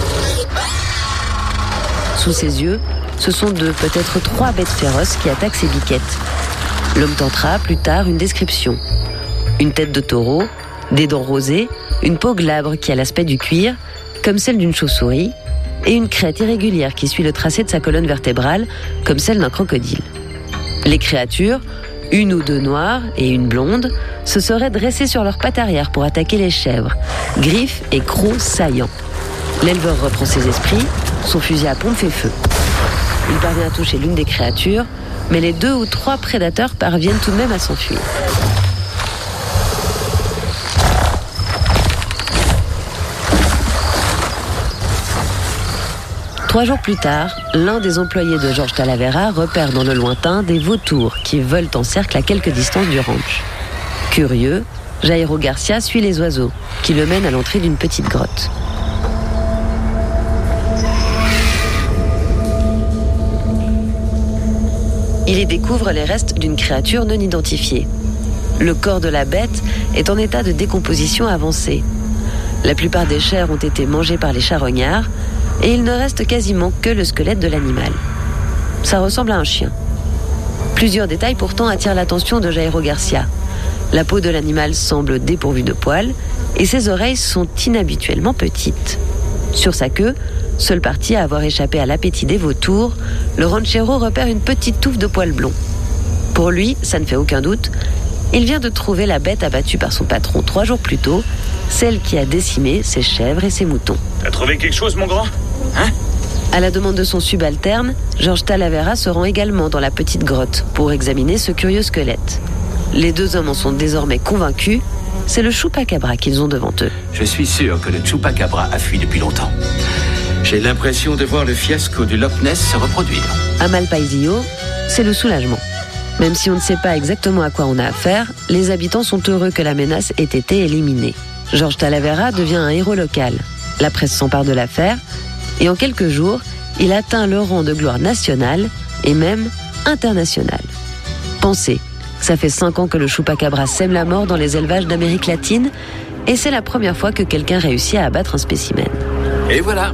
Sous ses yeux, ce sont 2, peut-être 3 bêtes féroces qui attaquent ses biquettes. L'homme tentera plus tard une description. Une tête de taureau, des dents rosées, une peau glabre qui a l'aspect du cuir, comme celle d'une chauve-souris, et une crête irrégulière qui suit le tracé de sa colonne vertébrale, comme celle d'un crocodile. Les créatures, 1 ou 2 noires et une blonde, se seraient dressées sur leurs pattes arrière pour attaquer les chèvres, griffes et crocs saillants. L'éleveur reprend ses esprits, son fusil à pompe fait feu. Il parvient à toucher l'une des créatures, mais les 2 ou 3 prédateurs parviennent tout de même à s'enfuir. Trois jours plus tard, l'un des employés de George Talavera repère dans le lointain des vautours qui volent en cercle à quelques distances du ranch. Curieux, Jairo Garcia suit les oiseaux, qui le mènent à l'entrée d'une petite grotte. Il y découvre les restes d'une créature non identifiée. Le corps de la bête est en état de décomposition avancée. La plupart des chairs ont été mangées par les charognards et il ne reste quasiment que le squelette de l'animal. Ça ressemble à un chien. Plusieurs détails pourtant attirent l'attention de Jairo Garcia. La peau de l'animal semble dépourvue de poils et ses oreilles sont inhabituellement petites. Sur sa queue, seule partie à avoir échappé à l'appétit des vautours, le ranchero repère une petite touffe de poils blonds. Pour lui, ça ne fait aucun doute, il vient de trouver la bête abattue par son patron 3 jours plus tôt, celle qui a décimé ses chèvres et ses moutons. T'as trouvé quelque chose, mon grand? Hein? À la demande de son subalterne, George Talavera se rend également dans la petite grotte pour examiner ce curieux squelette. Les 2 hommes en sont désormais convaincus, c'est le chupacabra qu'ils ont devant eux. Je suis sûr que le chupacabra a fui depuis longtemps. J'ai l'impression de voir le fiasco du Loch Ness se reproduire. À Malpaisillo, c'est le soulagement. Même si on ne sait pas exactement à quoi on a affaire, les habitants sont heureux que la menace ait été éliminée. George Talavera devient un héros local. La presse s'empare de l'affaire et en quelques jours, il atteint le rang de gloire nationale et même internationale. Pensez, ça fait 5 ans que le chupacabra sème la mort dans les élevages d'Amérique latine et c'est la première fois que quelqu'un réussit à abattre un spécimen. Et voilà,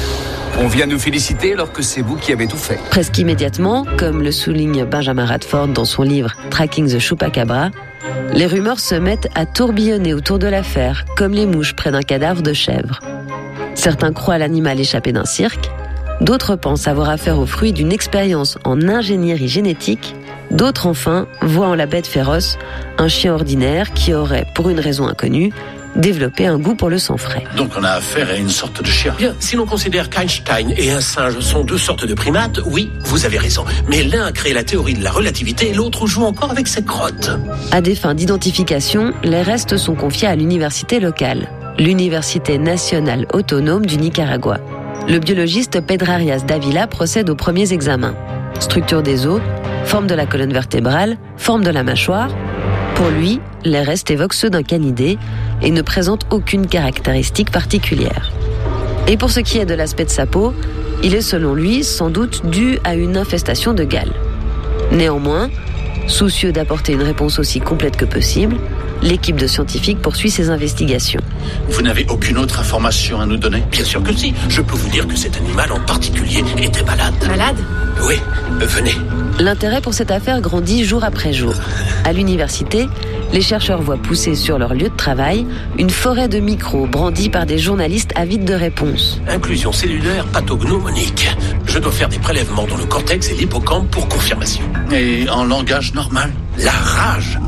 on vient nous féliciter alors que c'est vous qui avez tout fait. Presque immédiatement, comme le souligne Benjamin Radford dans son livre Tracking the Chupacabra, les rumeurs se mettent à tourbillonner autour de l'affaire, comme les mouches près d'un cadavre de chèvre. Certains croient l'animal échappé d'un cirque, d'autres pensent avoir affaire au fruit d'une expérience en ingénierie génétique, d'autres enfin voient en la bête féroce un chien ordinaire qui aurait, pour une raison inconnue, développé un goût pour le sang frais. Donc on a affaire à une sorte de chien. Bien, si l'on considère qu'Einstein et un singe sont 2 sortes de primates, oui, vous avez raison. Mais l'un a créé la théorie de la relativité et l'autre joue encore avec ses crottes. À des fins d'identification, les restes sont confiés à l'université locale, l'Université nationale autonome du Nicaragua. Le biologiste Pedro Arias Davila procède aux premiers examens. Structure des os, forme de la colonne vertébrale, forme de la mâchoire. Pour lui, les restes évoquent ceux d'un canidé et ne présentent aucune caractéristique particulière. Et pour ce qui est de l'aspect de sa peau, il est selon lui sans doute dû à une infestation de Galles. Néanmoins, soucieux d'apporter une réponse aussi complète que possible, l'équipe de scientifiques poursuit ses investigations. Vous n'avez aucune autre information à nous donner? Bien sûr que si. Je peux vous dire que cet animal en particulier était malade. Malade? Oui, venez. L'intérêt pour cette affaire grandit jour après jour. À l'université, les chercheurs voient pousser sur leur lieu de travail une forêt de micros brandis par des journalistes avides de réponses. Inclusion cellulaire pathognomonique. Je dois faire des prélèvements dans le cortex et l'hippocampe pour confirmation. Et en langage normal? La rage.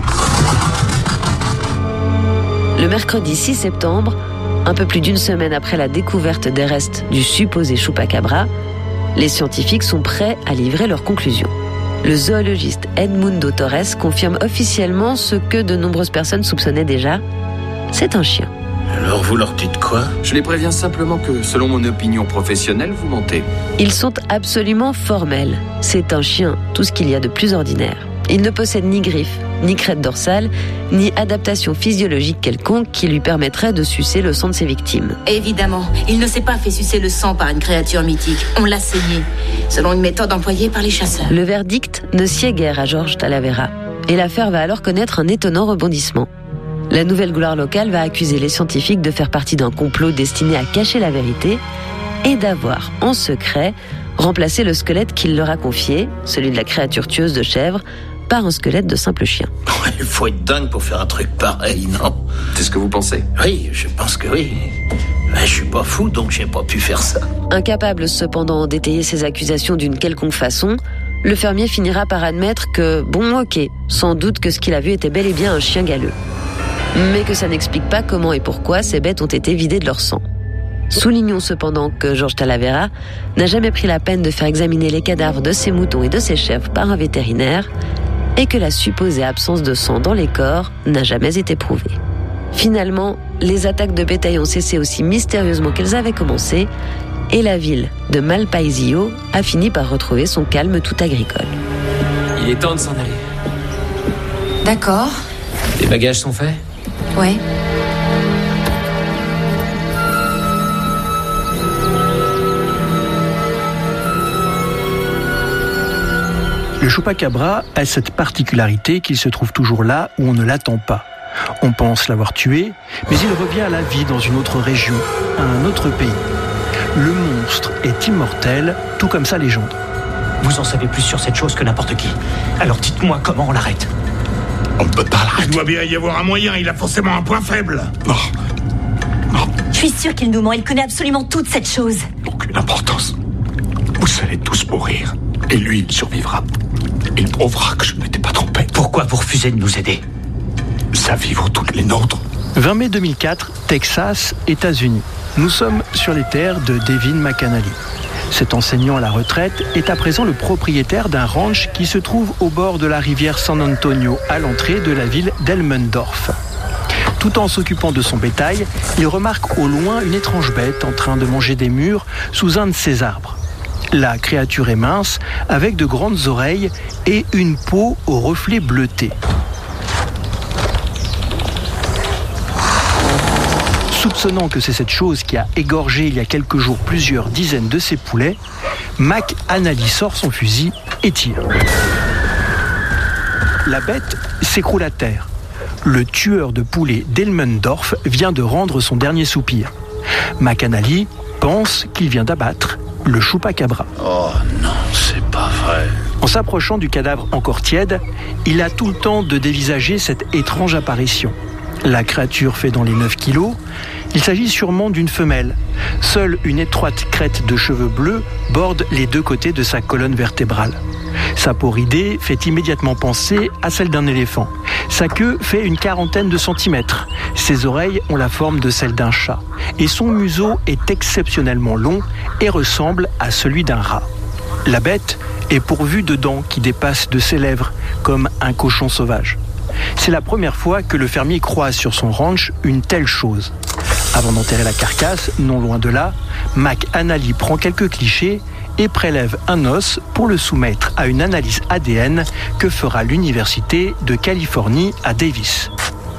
Le mercredi 6 septembre, un peu plus d'une semaine après la découverte des restes du supposé chupacabra, les scientifiques sont prêts à livrer leurs conclusions. Le zoologiste Edmundo Torres confirme officiellement ce que de nombreuses personnes soupçonnaient déjà. C'est un chien. Alors vous leur dites quoi? Je les préviens simplement que, selon mon opinion professionnelle, vous mentez. Ils sont absolument formels. C'est un chien, tout ce qu'il y a de plus ordinaire. Il ne possède ni griffes, ni crête dorsale, ni adaptation physiologique quelconque qui lui permettrait de sucer le sang de ses victimes. Évidemment, il ne s'est pas fait sucer le sang par une créature mythique. On l'a saigné, selon une méthode employée par les chasseurs. Le verdict ne sied guère à George Talavera. Et l'affaire va alors connaître un étonnant rebondissement. La nouvelle gloire locale va accuser les scientifiques de faire partie d'un complot destiné à cacher la vérité et d'avoir, en secret, remplacé le squelette qu'il leur a confié, celui de la créature tueuse de chèvre, par un squelette de simple chien. Il faut être dingue pour faire un truc pareil, non? C'est ce que vous pensez? Oui, je pense que oui. Mais je suis pas fou, donc j'ai pas pu faire ça. Incapable cependant d'étayer ses accusations d'une quelconque façon, le fermier finira par admettre que, bon ok, sans doute que ce qu'il a vu était bel et bien un chien galeux. Mais que ça n'explique pas comment et pourquoi ces bêtes ont été vidées de leur sang. Soulignons cependant que George Talavera n'a jamais pris la peine de faire examiner les cadavres de ses moutons et de ses chèvres par un vétérinaire et que la supposée absence de sang dans les corps n'a jamais été prouvée. Finalement, les attaques de bétail ont cessé aussi mystérieusement qu'elles avaient commencé et la ville de Malpaisillo a fini par retrouver son calme tout agricole. Il est temps de s'en aller. D'accord. Les bagages sont faits? Ouais. Le chupacabra a cette particularité qu'il se trouve toujours là où on ne l'attend pas. On pense l'avoir tué, mais il revient à la vie dans une autre région, à un autre pays. Le monstre est immortel, tout comme sa légende. Vous en savez plus sur cette chose que n'importe qui. Alors dites-moi comment on l'arrête. On ne peut pas l'arrêter. Il doit bien y avoir un moyen, il a forcément un point faible. Non. Je suis sûre qu'il nous ment, il connaît absolument toute cette chose. Aucune importance. Vous allez tous mourir. Et lui, il survivra. Il prouvera que je ne m'étais pas trompé. Pourquoi vous refusez de nous aider? Sa vie vaut toutes les nôtres. 20 mai 2004, Texas, États-Unis. Nous sommes sur les terres de Devin McAnally. Cet enseignant à la retraite est à présent le propriétaire d'un ranch qui se trouve au bord de la rivière San Antonio, à l'entrée de la ville d'Elmendorf. Tout en s'occupant de son bétail, il remarque au loin une étrange bête en train de manger des mûres sous un de ses arbres. La créature est mince, avec de grandes oreilles et une peau au reflet bleuté. Soupçonnant que c'est cette chose qui a égorgé il y a quelques jours plusieurs dizaines de ses poulets, Mac Anally sort son fusil et tire. La bête s'écroule à terre. Le tueur de poulets d'Elmendorf vient de rendre son dernier soupir. Mac Anally pense qu'il vient d'abattre le chupacabra. Oh non, c'est pas vrai. En s'approchant du cadavre encore tiède, il a tout le temps de dévisager cette étrange apparition. La créature fait dans les 9 kilos. Il s'agit sûrement d'une femelle. Seule une étroite crête de cheveux bleus borde les deux côtés de sa colonne vertébrale. Sa peau ridée fait immédiatement penser à celle d'un éléphant. Sa queue fait une quarantaine de centimètres. Ses oreilles ont la forme de celle d'un chat. Et son museau est exceptionnellement long et ressemble à celui d'un rat. La bête est pourvue de dents qui dépassent de ses lèvres, comme un cochon sauvage. C'est la première fois que le fermier croise sur son ranch une telle chose. Avant d'enterrer la carcasse, non loin de là, Mac Anally prend quelques clichés et prélève un os pour le soumettre à une analyse ADN que fera l'Université de Californie à Davis.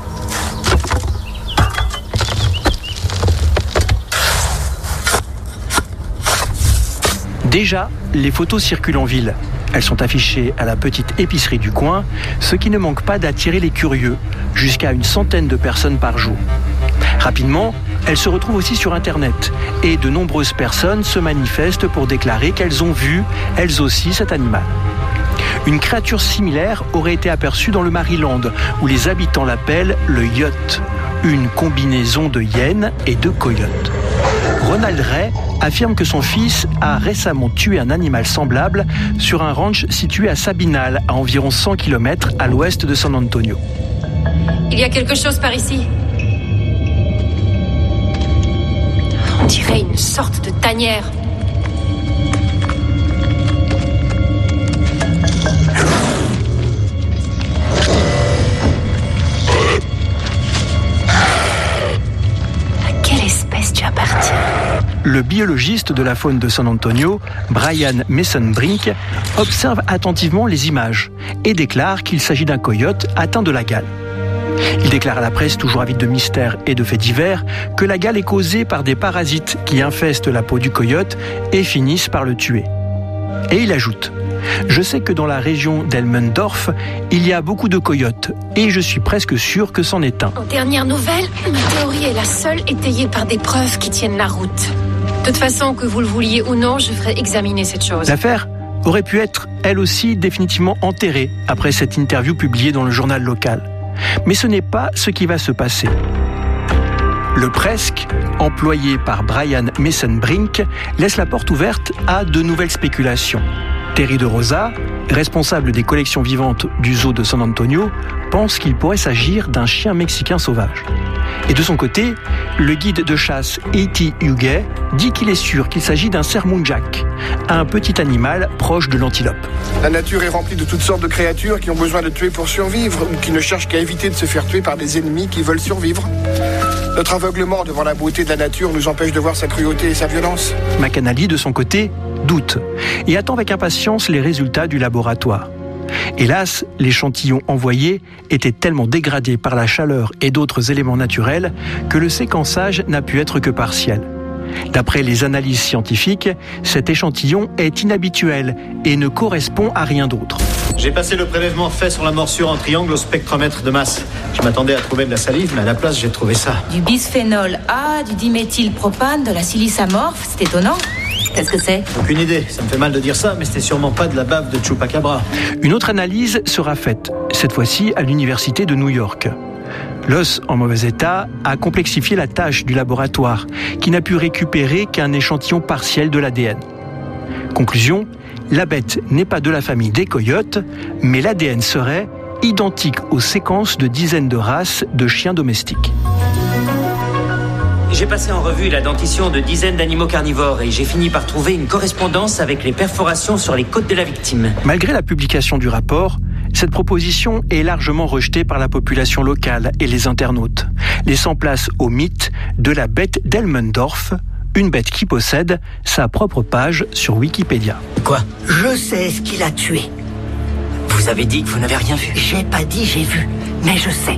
Déjà, les photos circulent en ville. Elles sont affichées à la petite épicerie du coin, ce qui ne manque pas d'attirer les curieux, jusqu'à une centaine de personnes par jour. Rapidement, elles se retrouvent aussi sur Internet, et de nombreuses personnes se manifestent pour déclarer qu'elles ont vu, elles aussi, cet animal. Une créature similaire aurait été aperçue dans le Maryland, où les habitants l'appellent le yote, une combinaison de hyène et de coyote. Ronald Ray affirme que son fils a récemment tué un animal semblable sur un ranch situé à Sabinal, à environ 100 km à l'ouest de San Antonio. Il y a quelque chose par ici. On dirait une sorte de tanière. Tu appartiens. Le biologiste de la faune de San Antonio, Brian Mason-Brink, observe attentivement les images et déclare qu'il s'agit d'un coyote atteint de la gale. Il déclare à la presse, toujours avide de mystères et de faits divers, que la gale est causée par des parasites qui infestent la peau du coyote et finissent par le tuer. Et il ajoute: je sais que dans la région d'Elmendorf, il y a beaucoup de coyotes et je suis presque sûr que c'en est un. En dernière nouvelle, ma théorie est la seule étayée par des preuves qui tiennent la route. De toute façon, que vous le vouliez ou non, je ferai examiner cette chose. L'affaire aurait pu être, elle aussi, définitivement enterrée après cette interview publiée dans le journal local. Mais ce n'est pas ce qui va se passer. Le presque, employé par Brian Mason-Brink, laisse la porte ouverte à de nouvelles spéculations. Terry de Rosa, responsable des collections vivantes du zoo de San Antonio, pense qu'il pourrait s'agir d'un chien mexicain sauvage. Et de son côté, le guide de chasse E.T. Huguet dit qu'il est sûr qu'il s'agit d'un sermounjak, un petit animal proche de l'antilope. La nature est remplie de toutes sortes de créatures qui ont besoin de tuer pour survivre ou qui ne cherchent qu'à éviter de se faire tuer par des ennemis qui veulent survivre. Notre aveuglement devant la beauté de la nature nous empêche de voir sa cruauté et sa violence. Mac Anally, de son côté, doute et attend avec impatience les résultats du laboratoire. Hélas, l'échantillon envoyé était tellement dégradé par la chaleur et d'autres éléments naturels que le séquençage n'a pu être que partiel. D'après les analyses scientifiques, cet échantillon est inhabituel et ne correspond à rien d'autre. J'ai passé le prélèvement fait sur la morsure en triangle au spectromètre de masse. Je m'attendais à trouver de la salive, mais à la place, j'ai trouvé ça. Du bisphénol A, du diméthylpropane, de la silice amorphe, c'est étonnant. Qu'est-ce que c'est ? Aucune idée, ça me fait mal de dire ça, mais c'était sûrement pas de la bave de chupacabra. Une autre analyse sera faite, cette fois-ci à l'université de New York. L'os en mauvais état a complexifié la tâche du laboratoire, qui n'a pu récupérer qu'un échantillon partiel de l'ADN. Conclusion, la bête n'est pas de la famille des coyotes, mais l'ADN serait identique aux séquences de dizaines de races de chiens domestiques. J'ai passé en revue la dentition de dizaines d'animaux carnivores et j'ai fini par trouver une correspondance avec les perforations sur les côtes de la victime. Malgré la publication du rapport, Cette proposition est largement rejetée par la population locale et les internautes, laissant place au mythe de la bête d'Elmendorf, une bête qui possède sa propre page sur Wikipédia. Quoi ? Je sais ce qu'il a tué. Vous avez dit que vous n'avez rien vu. J'ai pas dit j'ai vu, mais je sais.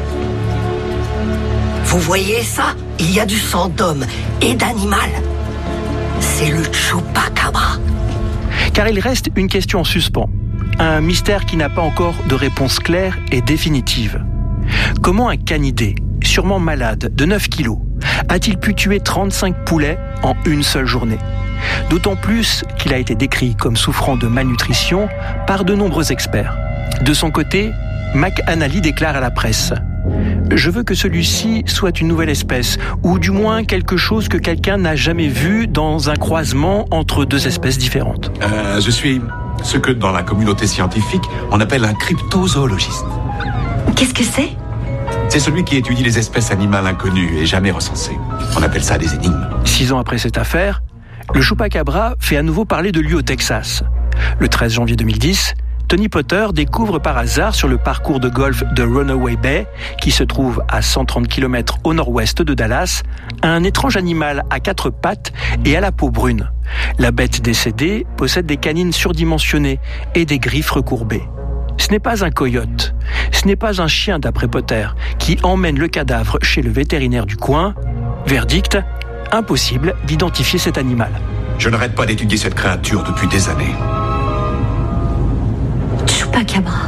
Vous voyez ça ? Il y a du sang d'homme et d'animal. C'est le Chupacabra. Car il reste une question en suspens, un mystère qui n'a pas encore de réponse claire et définitive. Comment un canidé, sûrement malade, de 9 kilos, a-t-il pu tuer 35 poulets en une seule journée ? D'autant plus qu'il a été décrit comme souffrant de malnutrition par de nombreux experts. De son côté, McAnally déclare à la presse « Je veux que celui-ci soit une nouvelle espèce, ou du moins quelque chose que quelqu'un n'a jamais vu dans un croisement entre deux espèces différentes. » Je suis ce que dans la communauté scientifique, on appelle un cryptozoologiste. Qu'est-ce que c'est ? C'est celui qui étudie les espèces animales inconnues et jamais recensées. On appelle ça des énigmes. 6 ans après cette affaire, le Chupacabra fait à nouveau parler de lui au Texas. Le 13 janvier 2010, Tony Potter découvre par hasard sur le parcours de golf de Runaway Bay, qui se trouve à 130 km au nord-ouest de Dallas, un étrange animal à 4 pattes et à la peau brune. La bête décédée possède des canines surdimensionnées et des griffes recourbées. Ce n'est pas un coyote, ce n'est pas un chien d'après Potter, qui emmène le cadavre chez le vétérinaire du coin. Verdict, impossible d'identifier cet animal. Je n'arrête pas d'étudier cette créature depuis des années. Chupacabra.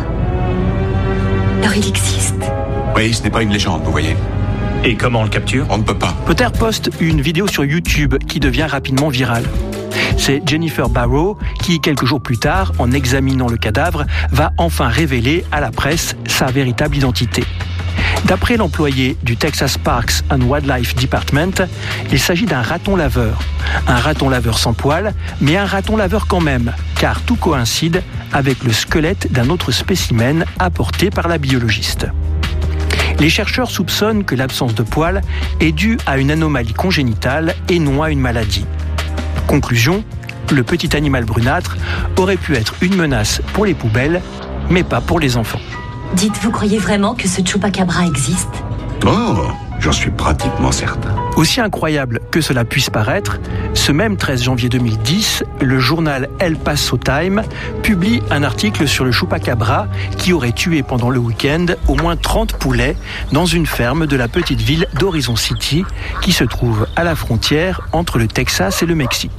Alors il existe. Oui, ce n'est pas une légende, vous voyez. Et comment on le capture ? On ne peut pas. Potter poste une vidéo sur YouTube qui devient rapidement virale. C'est Jennifer Barrow qui, quelques jours plus tard, en examinant le cadavre, va enfin révéler à la presse sa véritable identité. D'après l'employé du Texas Parks and Wildlife Department, il s'agit d'un raton laveur. Un raton laveur sans poils, mais un raton laveur quand même, car tout coïncide avec le squelette d'un autre spécimen apporté par la biologiste. Les chercheurs soupçonnent que l'absence de poils est due à une anomalie congénitale et non à une maladie. Conclusion, le petit animal brunâtre aurait pu être une menace pour les poubelles, mais pas pour les enfants. Dites, vous croyez vraiment que ce Chupacabra existe ? Oh, j'en suis pratiquement certain. Aussi incroyable que cela puisse paraître, ce même 13 janvier 2010, le journal El Paso Times publie un article sur le Chupacabra qui aurait tué pendant le week-end au moins 30 poulets dans une ferme de la petite ville d'Horizon City qui se trouve à la frontière entre le Texas et le Mexique.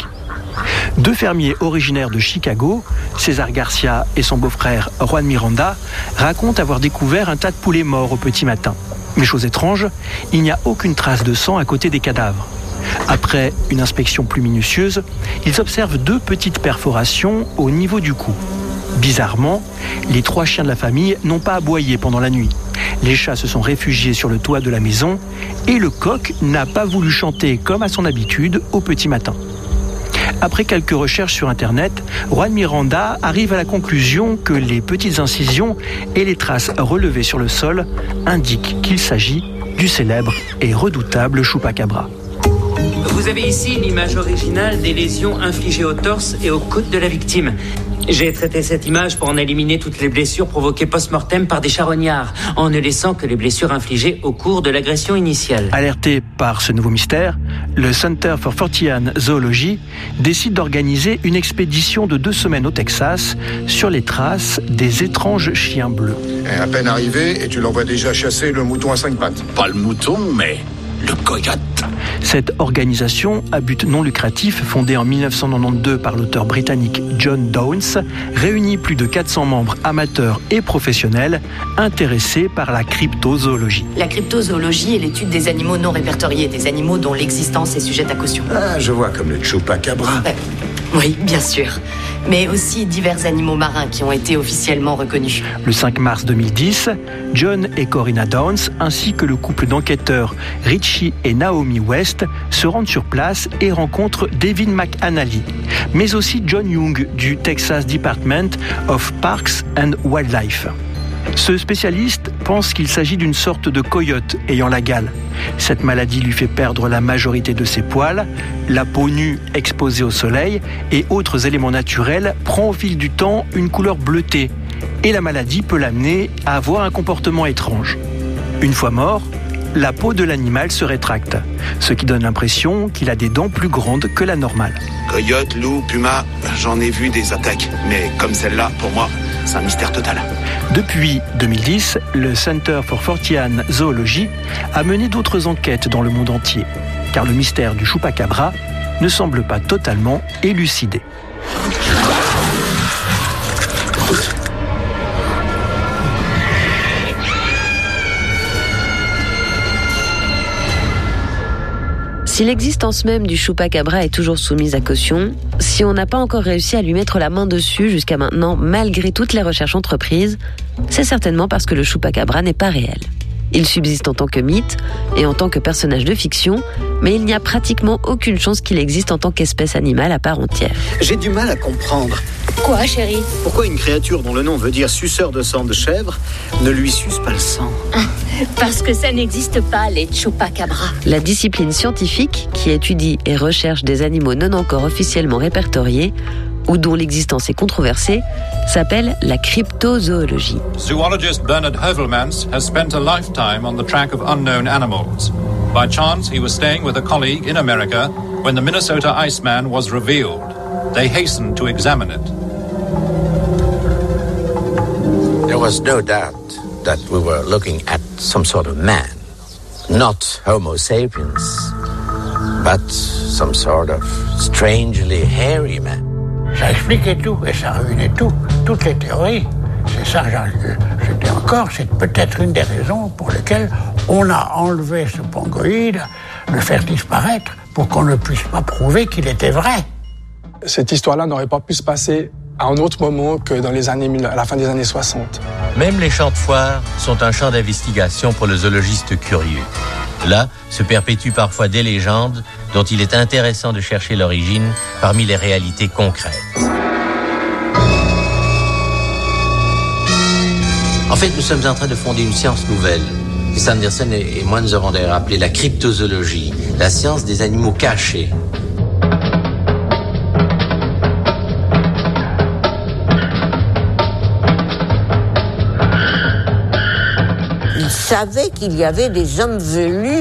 2 fermiers originaires de Chicago, César Garcia et son beau-frère Juan Miranda, racontent avoir découvert un tas de poulets morts au petit matin. Mais chose étrange, il n'y a aucune trace de sang à côté des cadavres. Après une inspection plus minutieuse, ils observent 2 petites perforations au niveau du cou. Bizarrement, les 3 chiens de la famille n'ont pas aboyé pendant la nuit. Les chats se sont réfugiés sur le toit de la maison et le coq n'a pas voulu chanter comme à son habitude au petit matin. Après quelques recherches sur Internet, Juan Miranda arrive à la conclusion que les petites incisions et les traces relevées sur le sol indiquent qu'il s'agit du célèbre et redoutable Chupacabra. Vous avez ici l'image originale des lésions infligées au torse et aux côtes de la victime. J'ai traité cette image pour en éliminer toutes les blessures provoquées post-mortem par des charognards, en ne laissant que les blessures infligées au cours de l'agression initiale. Alerté par ce nouveau mystère, le Center for Fortean Zoology décide d'organiser une expédition de 2 semaines au Texas sur les traces des étranges chiens bleus. À peine arrivé, et tu l'envoies déjà chasser le mouton à 5 pattes. Pas le mouton, mais le coyote. Cette organisation à but non lucratif, fondée en 1992 par l'auteur britannique John Downes, réunit plus de 400 membres amateurs et professionnels intéressés par la cryptozoologie. La cryptozoologie est l'étude des animaux non répertoriés, des animaux dont l'existence est sujette à caution. Ah, je vois, comme le Chupacabra. Oui, bien sûr. Mais aussi divers animaux marins qui ont été officiellement reconnus. Le 5 mars 2010, John et Corinna Downes, ainsi que le couple d'enquêteurs Richie et Naomi West, se rendent sur place et rencontrent Devin McAnally, mais aussi John Young du Texas Department of Parks and Wildlife. Ce spécialiste pense qu'il s'agit d'une sorte de coyote ayant la gale. Cette maladie lui fait perdre la majorité de ses poils, la peau nue exposée au soleil et autres éléments naturels prend au fil du temps une couleur bleutée et la maladie peut l'amener à avoir un comportement étrange. Une fois mort, la peau de l'animal se rétracte, ce qui donne l'impression qu'il a des dents plus grandes que la normale. Coyote, loup, puma, j'en ai vu des attaques, mais comme celle-là, pour moi, c'est un mystère total. Depuis 2010, le Center for Fortean Zoology a mené d'autres enquêtes dans le monde entier, car le mystère du chupacabra ne semble pas totalement élucidé. Si l'existence même du chupacabra est toujours soumise à caution, si on n'a pas encore réussi à lui mettre la main dessus jusqu'à maintenant, malgré toutes les recherches entreprises, c'est certainement parce que le chupacabra n'est pas réel. Il subsiste en tant que mythe et en tant que personnage de fiction, mais il n'y a pratiquement aucune chance qu'il existe en tant qu'espèce animale à part entière. J'ai du mal à comprendre. Quoi, chérie? Pourquoi une créature dont le nom veut dire suceur de sang de chèvre ne lui suce pas le sang? Parce que ça n'existe pas, les chupacabras. La discipline scientifique qui étudie et recherche des animaux non encore officiellement répertoriés ou dont l'existence est controversée s'appelle la cryptozoologie. Zoologist Bernard Heuvelmans has spent a lifetime on the track of unknown animals. By chance, he was staying with a colleague in America when the Minnesota Iceman was revealed. They hastened to examine it. There was no doubt that we were looking at some sort of man. Not Homo sapiens, but some sort of strangely hairy man. Ça expliquait tout et ça ruinait tout, toutes les théories. C'est ça, j'étais encore, c'est peut-être une des raisons pour lesquelles on a enlevé ce pongoïde, le faire disparaître, pour qu'on ne puisse pas prouver qu'il était vrai. Cette histoire-là n'aurait pas pu se passer à un autre moment que dans à la fin des années 60. Même les champs de foire sont un champ d'investigation pour le zoologiste curieux. Là se perpétuent parfois des légendes dont il est intéressant de chercher l'origine parmi les réalités concrètes. En fait, nous sommes en train de fonder une science nouvelle. Sanderson et moi nous avons d'ailleurs appelé la cryptozoologie, la science des animaux cachés. Il savait qu'il y avait des hommes velus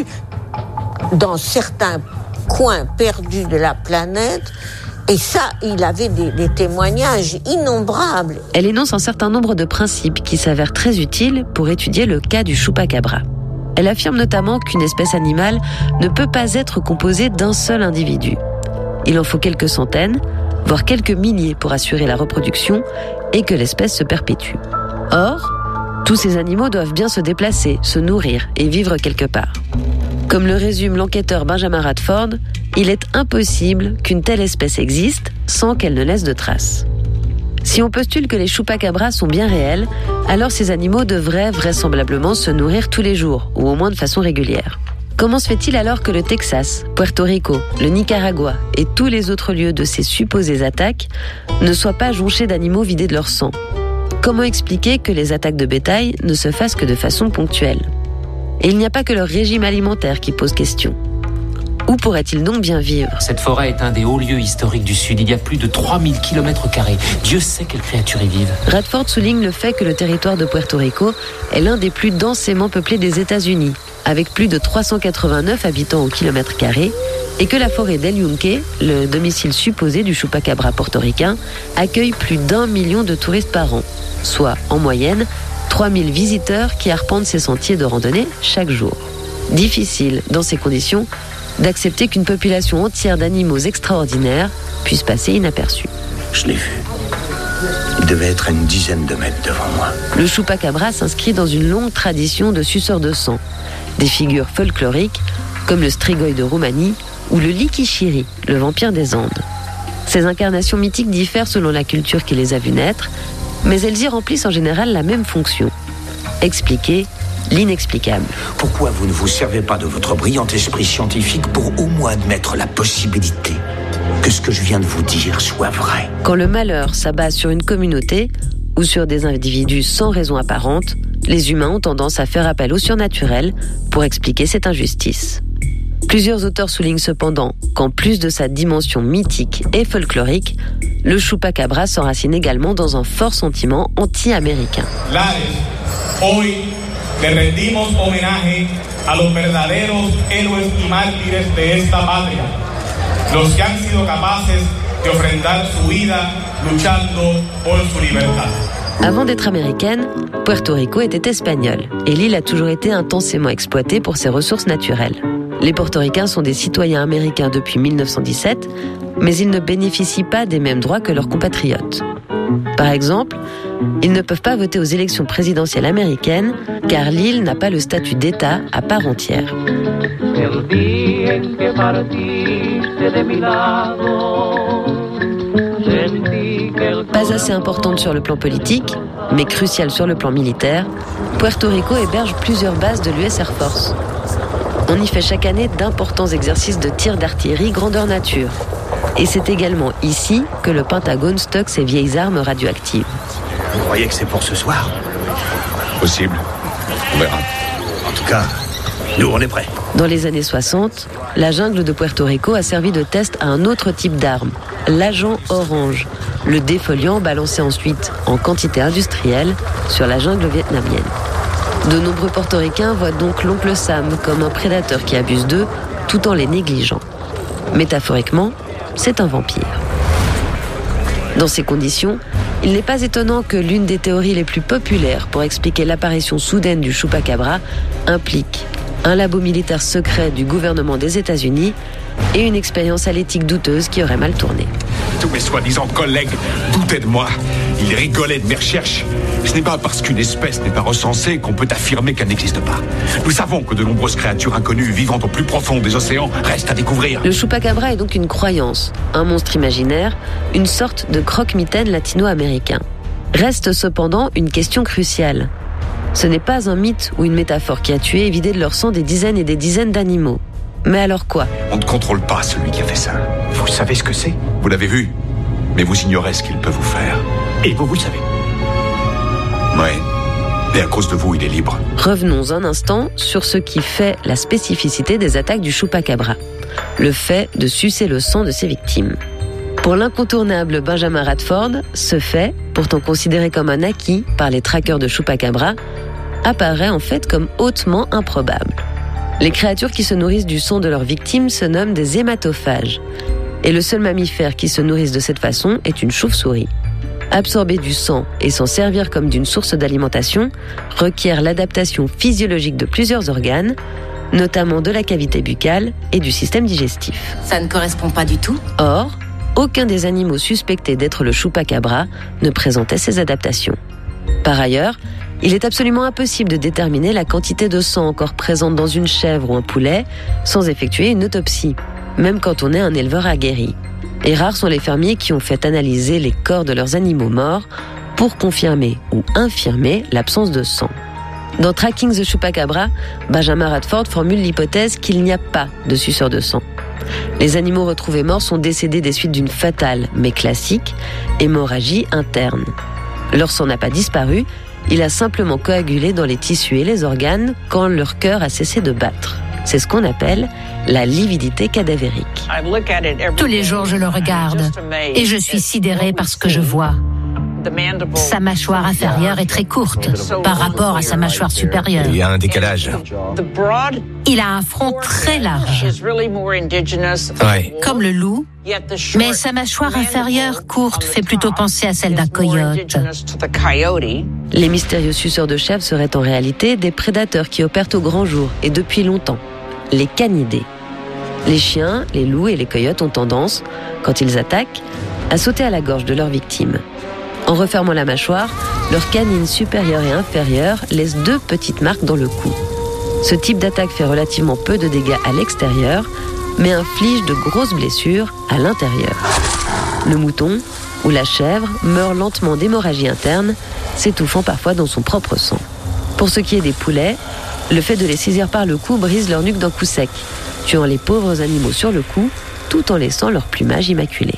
dans certains coins perdus de la planète. Et ça, il avait des témoignages innombrables. Elle énonce un certain nombre de principes qui s'avèrent très utiles pour étudier le cas du chupacabra. Elle affirme notamment qu'une espèce animale ne peut pas être composée d'un seul individu. Il en faut quelques centaines, voire quelques milliers pour assurer la reproduction et que l'espèce se perpétue. Or, tous ces animaux doivent bien se déplacer, se nourrir et vivre quelque part. Comme le résume l'enquêteur Benjamin Radford, il est impossible qu'une telle espèce existe sans qu'elle ne laisse de traces. Si on postule que les chupacabras sont bien réels, alors ces animaux devraient vraisemblablement se nourrir tous les jours, ou au moins de façon régulière. Comment se fait-il alors que le Texas, Puerto Rico, le Nicaragua et tous les autres lieux de ces supposées attaques ne soient pas jonchés d'animaux vidés de leur sang ? Comment expliquer que les attaques de bétail ne se fassent que de façon ponctuelle ? Et il n'y a pas que leur régime alimentaire qui pose question. Où pourrait-il donc bien vivre ? Cette forêt est un des hauts lieux historiques du Sud. Il y a plus de 3000 km². Dieu sait quelles créatures y vivent. Radford souligne le fait que le territoire de Puerto Rico est l'un des plus densément peuplés des États-Unis, avec plus de 389 habitants au kilomètre carré, et que la forêt d'El Yunque, le domicile supposé du chupacabra portoricain, accueille plus d'1 million de touristes par an, soit en moyenne 3000 visiteurs qui arpentent ces sentiers de randonnée chaque jour. Difficile, dans ces conditions, d'accepter qu'une population entière d'animaux extraordinaires puisse passer inaperçue. Je l'ai vu. Il devait être à une dizaine de mètres devant moi. Le chupacabra s'inscrit dans une longue tradition de suceurs de sang. Des figures folkloriques comme le strigoi de Roumanie ou le Likishiri, le vampire des Andes. Ces incarnations mythiques diffèrent selon la culture qui les a vues naître, mais elles y remplissent en général la même fonction. Expliquer l'inexplicable. Pourquoi vous ne vous servez pas de votre brillant esprit scientifique pour au moins admettre la possibilité que ce que je viens de vous dire soit vrai ? Quand le malheur s'abat sur une communauté ou sur des individus sans raison apparente, les humains ont tendance à faire appel au surnaturel pour expliquer cette injustice. Plusieurs auteurs soulignent cependant qu'en plus de sa dimension mythique et folklorique, le chupacabra s'enracine également dans un fort sentiment anti-américain. Lares, hoy le rendimos homenaje a los verdaderos héroes y mártires de esta patria, los que han sido capaces de ofrendar su vida luchando por su libertad. Avant d'être américaine, Puerto Rico était espagnole et l'île a toujours été intensément exploitée pour ses ressources naturelles. Les Portoricains sont des citoyens américains depuis 1917, mais ils ne bénéficient pas des mêmes droits que leurs compatriotes. Par exemple, ils ne peuvent pas voter aux élections présidentielles américaines car l'île n'a pas le statut d'État à part entière. Pas assez importante sur le plan politique, mais cruciale sur le plan militaire, Puerto Rico héberge plusieurs bases de l'US Air Force. On y fait chaque année d'importants exercices de tir d'artillerie grandeur nature. Et c'est également ici que le Pentagone stocke ses vieilles armes radioactives. Vous croyez que c'est pour ce soir? Possible. On verra. En tout cas, nous, on est prêts. Dans les années 60, la jungle de Puerto Rico a servi de test à un autre type d'arme, l'agent orange, le défoliant balancé ensuite en quantité industrielle sur la jungle vietnamienne. De nombreux portoricains voient donc l'oncle Sam comme un prédateur qui abuse d'eux tout en les négligeant. Métaphoriquement, c'est un vampire. Dans ces conditions, il n'est pas étonnant que l'une des théories les plus populaires pour expliquer l'apparition soudaine du chupacabra implique un labo militaire secret du gouvernement des États-Unis et une expérience à l'éthique douteuse qui aurait mal tourné. Tous mes soi-disant collègues doutaient de moi. Ils rigolaient de mes recherches. Ce n'est pas parce qu'une espèce n'est pas recensée qu'on peut affirmer qu'elle n'existe pas. Nous savons que de nombreuses créatures inconnues vivant au plus profond des océans restent à découvrir. Le chupacabra est donc une croyance, un monstre imaginaire, une sorte de croque-mitaine latino-américain. Reste cependant une question cruciale. Ce n'est pas un mythe ou une métaphore qui a tué et vidé de leur sang des dizaines et des dizaines d'animaux. Mais alors quoi? On ne contrôle pas celui qui a fait ça. Vous savez ce que c'est? Vous l'avez vu, mais vous ignorez ce qu'il peut vous faire. Et vous le savez. Ouais. Et à cause de vous, il est libre. Revenons un instant sur ce qui fait la spécificité des attaques du chupacabra. Le fait de sucer le sang de ses victimes. Pour l'incontournable Benjamin Radford, ce fait, pourtant considéré comme un acquis par les traqueurs de chupacabra, apparaît en fait comme hautement improbable. Les créatures qui se nourrissent du sang de leurs victimes se nomment des hématophages. Et le seul mammifère qui se nourrisse de cette façon est une chauve-souris. Absorber du sang et s'en servir comme d'une source d'alimentation requiert l'adaptation physiologique de plusieurs organes, notamment de la cavité buccale et du système digestif. Ça ne correspond pas du tout. Or, aucun des animaux suspectés d'être le chupacabra ne présentait ces adaptations. Par ailleurs, il est absolument impossible de déterminer la quantité de sang encore présente dans une chèvre ou un poulet sans effectuer une autopsie, même quand on est un éleveur aguerri. Et rares sont les fermiers qui ont fait analyser les corps de leurs animaux morts pour confirmer ou infirmer l'absence de sang. Dans Tracking the Chupacabra, Benjamin Radford formule l'hypothèse qu'il n'y a pas de suceur de sang. Les animaux retrouvés morts sont décédés des suites d'une fatale, mais classique, hémorragie interne. Leur sang n'a pas disparu, il a simplement coagulé dans les tissus et les organes quand leur cœur a cessé de battre. C'est ce qu'on appelle la lividité cadavérique. Tous les jours, je le regarde et je suis sidérée par ce que je vois. Sa mâchoire inférieure est très courte par rapport à sa mâchoire supérieure. Il y a un décalage. Il a un front très large, comme le loup, mais sa mâchoire inférieure courte fait plutôt penser à celle d'un coyote. Les mystérieux suceurs de chèvre seraient en réalité des prédateurs qui opèrent au grand jour et depuis longtemps, les canidés. Les chiens, les loups et les coyotes ont tendance, quand ils attaquent, à sauter à la gorge de leurs victimes. En refermant la mâchoire, leurs canines supérieures et inférieures laissent 2 petites marques dans le cou. Ce type d'attaque fait relativement peu de dégâts à l'extérieur, mais inflige de grosses blessures à l'intérieur. Le mouton ou la chèvre meurt lentement d'hémorragie interne, s'étouffant parfois dans son propre sang. Pour ce qui est des poulets, le fait de les saisir par le cou brise leur nuque d'un coup sec, tuant les pauvres animaux sur le coup, tout en laissant leur plumage immaculé.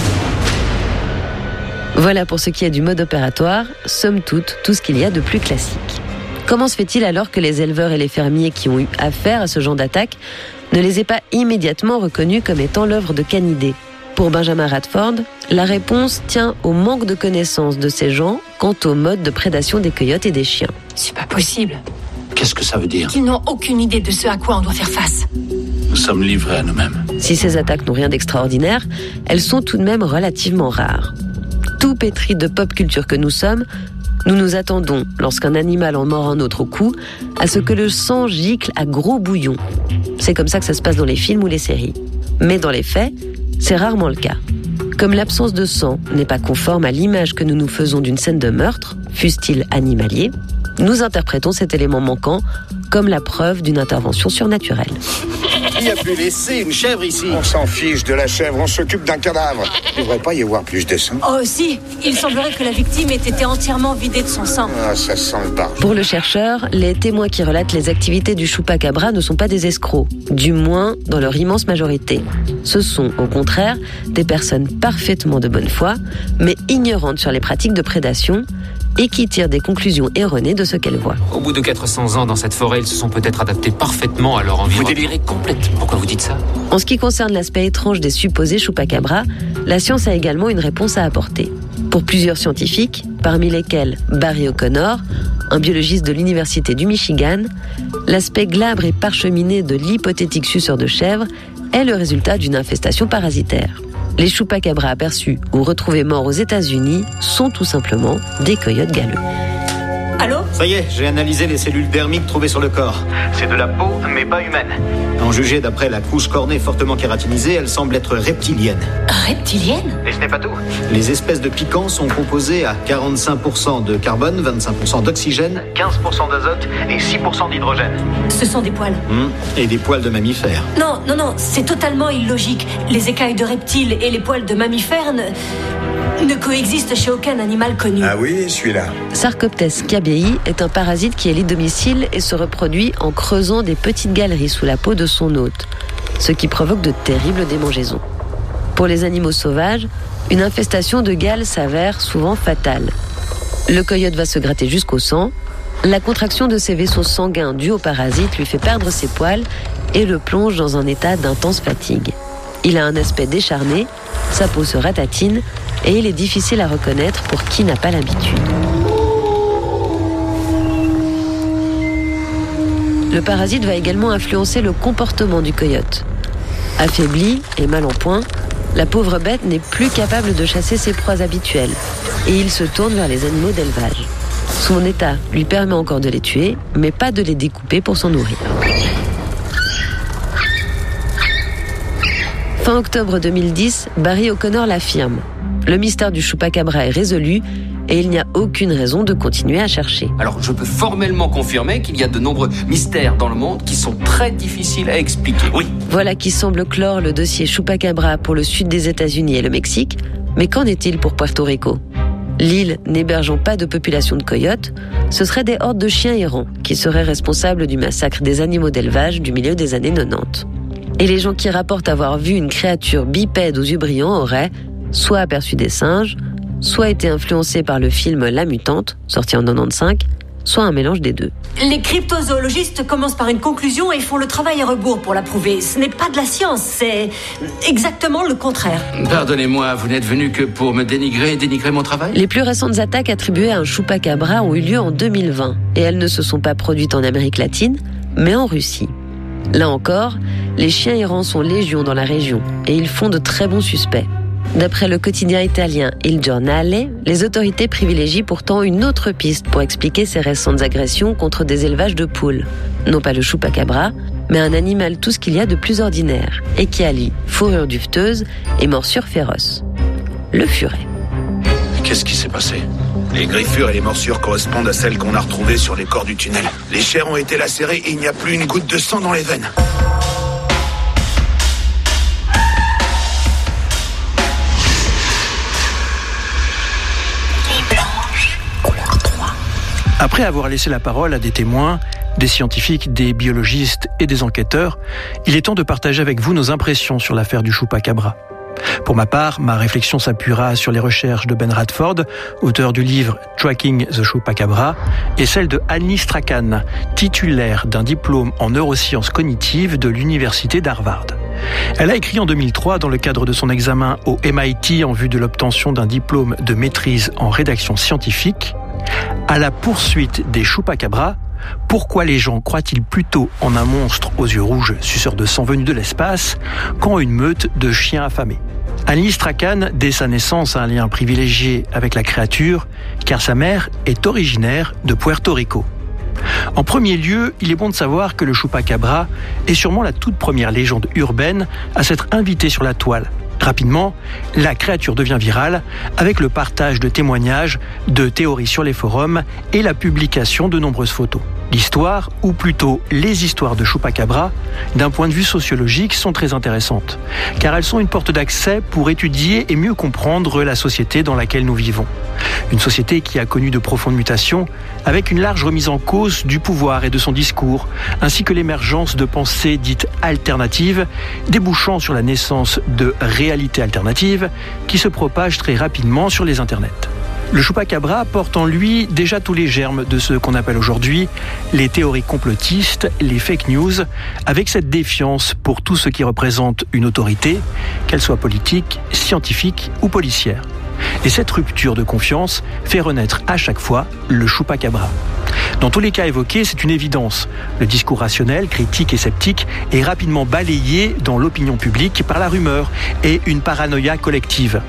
Voilà pour ce qui est du mode opératoire, somme toute, tout ce qu'il y a de plus classique. Comment se fait-il alors que les éleveurs et les fermiers qui ont eu affaire à ce genre d'attaque ne les ait pas immédiatement reconnus comme étant l'œuvre de canidés. Pour Benjamin Radford, la réponse tient au manque de connaissance de ces gens quant au mode de prédation des coyotes et des chiens. C'est pas possible. Qu'est-ce que ça veut dire? Qu'ils n'ont aucune idée de ce à quoi on doit faire face. Nous sommes livrés à nous-mêmes. Si ces attaques n'ont rien d'extraordinaire, elles sont tout de même relativement rares. Tout pétri de pop culture que nous sommes, nous nous attendons, lorsqu'un animal en mord un autre au cou, à ce que le sang gicle à gros bouillons. C'est comme ça que ça se passe dans les films ou les séries. Mais dans les faits, c'est rarement le cas. Comme l'absence de sang n'est pas conforme à l'image que nous nous faisons d'une scène de meurtre, fût-il animalier, nous interprétons cet élément manquant comme la preuve d'une intervention surnaturelle. Il n'y a plus laissé une chèvre ici. On s'en fiche de la chèvre, on s'occupe d'un cadavre. Il ne devrait pas y avoir plus de sang. Oh si, il semblerait que la victime ait été entièrement vidée de son sang. Ah, ça sent le barge. Pour le chercheur, les témoins qui relatent les activités du chupacabra ne sont pas des escrocs, du moins dans leur immense majorité. Ce sont, au contraire, des personnes parfaitement de bonne foi, mais ignorantes sur les pratiques de prédation, et qui tirent des conclusions erronées de ce qu'elles voient. Au bout de 400 ans dans cette forêt, ils se sont peut-être adaptés parfaitement à leur environnement. Vous délirez complètement. Pourquoi vous dites ça? En ce qui concerne l'aspect étrange des supposés chupacabras, la science a également une réponse à apporter. Pour plusieurs scientifiques, parmi lesquels Barry O'Connor, un biologiste de l'Université du Michigan, l'aspect glabre et parcheminé de l'hypothétique suceur de chèvre est le résultat d'une infestation parasitaire. Les chupacabras aperçus ou retrouvés morts aux États-Unis sont tout simplement des coyotes galeux. Allô? Ça y est, j'ai analysé les cellules dermiques trouvées sur le corps. C'est de la peau, mais pas humaine. En jugé d'après la couche cornée fortement kératinisée, elle semble être reptilienne. Reptilienne? Et ce n'est pas tout. Les espèces de piquants sont composées à 45% de carbone, 25% d'oxygène, 15% d'azote et 6% d'hydrogène. Ce sont des poils. Et des poils de mammifères. Non, c'est totalement illogique. Les écailles de reptiles et les poils de mammifères ne coexistent chez aucun animal connu. Ah oui, celui-là. Sarcoptes cabiei est un parasite qui élit domicile et se reproduit en creusant des petites galeries sous la peau de son hôte, ce qui provoque de terribles démangeaisons. Pour les animaux sauvages, une infestation de gale s'avère souvent fatale. Le coyote va se gratter jusqu'au sang. La contraction de ses vaisseaux sanguins dus au parasite lui fait perdre ses poils et le plonge dans un état d'intense fatigue. Il a un aspect décharné, sa peau se ratatine et il est difficile à reconnaître pour qui n'a pas l'habitude. Le parasite va également influencer le comportement du coyote. Affaibli et mal en point, la pauvre bête n'est plus capable de chasser ses proies habituelles et il se tourne vers les animaux d'élevage. Son état lui permet encore de les tuer, mais pas de les découper pour s'en nourrir. Fin octobre 2010, Barry O'Connor l'affirme. Le mystère du chupacabra est résolu et il n'y a aucune raison de continuer à chercher. Alors je peux formellement confirmer qu'il y a de nombreux mystères dans le monde qui sont très difficiles à expliquer. Oui. Voilà qui semble clore le dossier chupacabra pour le sud des États-Unis et le Mexique, mais qu'en est-il pour Puerto Rico ? L'île n'hébergeant pas de population de coyotes, ce seraient des hordes de chiens errants qui seraient responsables du massacre des animaux d'élevage du milieu des années 90. Et les gens qui rapportent avoir vu une créature bipède aux yeux brillants auraient soit aperçu des singes, soit été influencés par le film La Mutante, sorti en 95, soit un mélange des deux. Les cryptozoologistes commencent par une conclusion et font le travail à rebours pour la prouver. Ce n'est pas de la science, c'est exactement le contraire. Pardonnez-moi, vous n'êtes venu que pour me dénigrer mon travail ? Les plus récentes attaques attribuées à un chupacabra ont eu lieu en 2020 et elles ne se sont pas produites en Amérique latine, mais en Russie. Là encore, les chiens errants sont légion dans la région et ils font de très bons suspects. D'après le quotidien italien Il Giornale, les autorités privilégient pourtant une autre piste pour expliquer ces récentes agressions contre des élevages de poules. Non pas le chupacabra, mais un animal tout ce qu'il y a de plus ordinaire et qui allie fourrure duveteuse et morsure féroce. Le furet. Qu'est-ce qui s'est passé ? Les griffures et les morsures correspondent à celles qu'on a retrouvées sur les corps du tunnel. Les chairs ont été lacérées et il n'y a plus une goutte de sang dans les veines. Après avoir laissé la parole à des témoins, des scientifiques, des biologistes et des enquêteurs, il est temps de partager avec vous nos impressions sur l'affaire du chupacabra. Pour ma part, ma réflexion s'appuiera sur les recherches de Ben Radford, auteur du livre Tracking the Chupacabra, et celle de Annie Strachan, titulaire d'un diplôme en neurosciences cognitives de l'université d'Harvard. Elle a écrit en 2003, dans le cadre de son examen au MIT en vue de l'obtention d'un diplôme de maîtrise en rédaction scientifique, « À la poursuite des chupacabras, pourquoi les gens croient-ils plutôt en un monstre aux yeux rouges, suceur de sang venu de l'espace, qu'en une meute de chiens affamés ?» Annie Strachan, dès sa naissance, a un lien privilégié avec la créature, car sa mère est originaire de Puerto Rico. En premier lieu, il est bon de savoir que le chupacabra est sûrement la toute première légende urbaine à s'être invitée sur la toile. Rapidement, la créature devient virale avec le partage de témoignages, de théories sur les forums et la publication de nombreuses photos. L'histoire, ou plutôt les histoires de chupacabra, d'un point de vue sociologique, sont très intéressantes, car elles sont une porte d'accès pour étudier et mieux comprendre la société dans laquelle nous vivons. Une société qui a connu de profondes mutations, avec une large remise en cause du pouvoir et de son discours, ainsi que l'émergence de pensées dites alternatives, débouchant sur la naissance de réalités alternatives qui se propagent très rapidement sur les internets. Le chupacabra porte en lui déjà tous les germes de ce qu'on appelle aujourd'hui les théories complotistes, les fake news, avec cette défiance pour tout ce qui représente une autorité, qu'elle soit politique, scientifique ou policière. Et cette rupture de confiance fait renaître à chaque fois le chupacabra. Dans tous les cas évoqués, c'est une évidence. Le discours rationnel, critique et sceptique est rapidement balayé dans l'opinion publique par la rumeur et une paranoïa collective.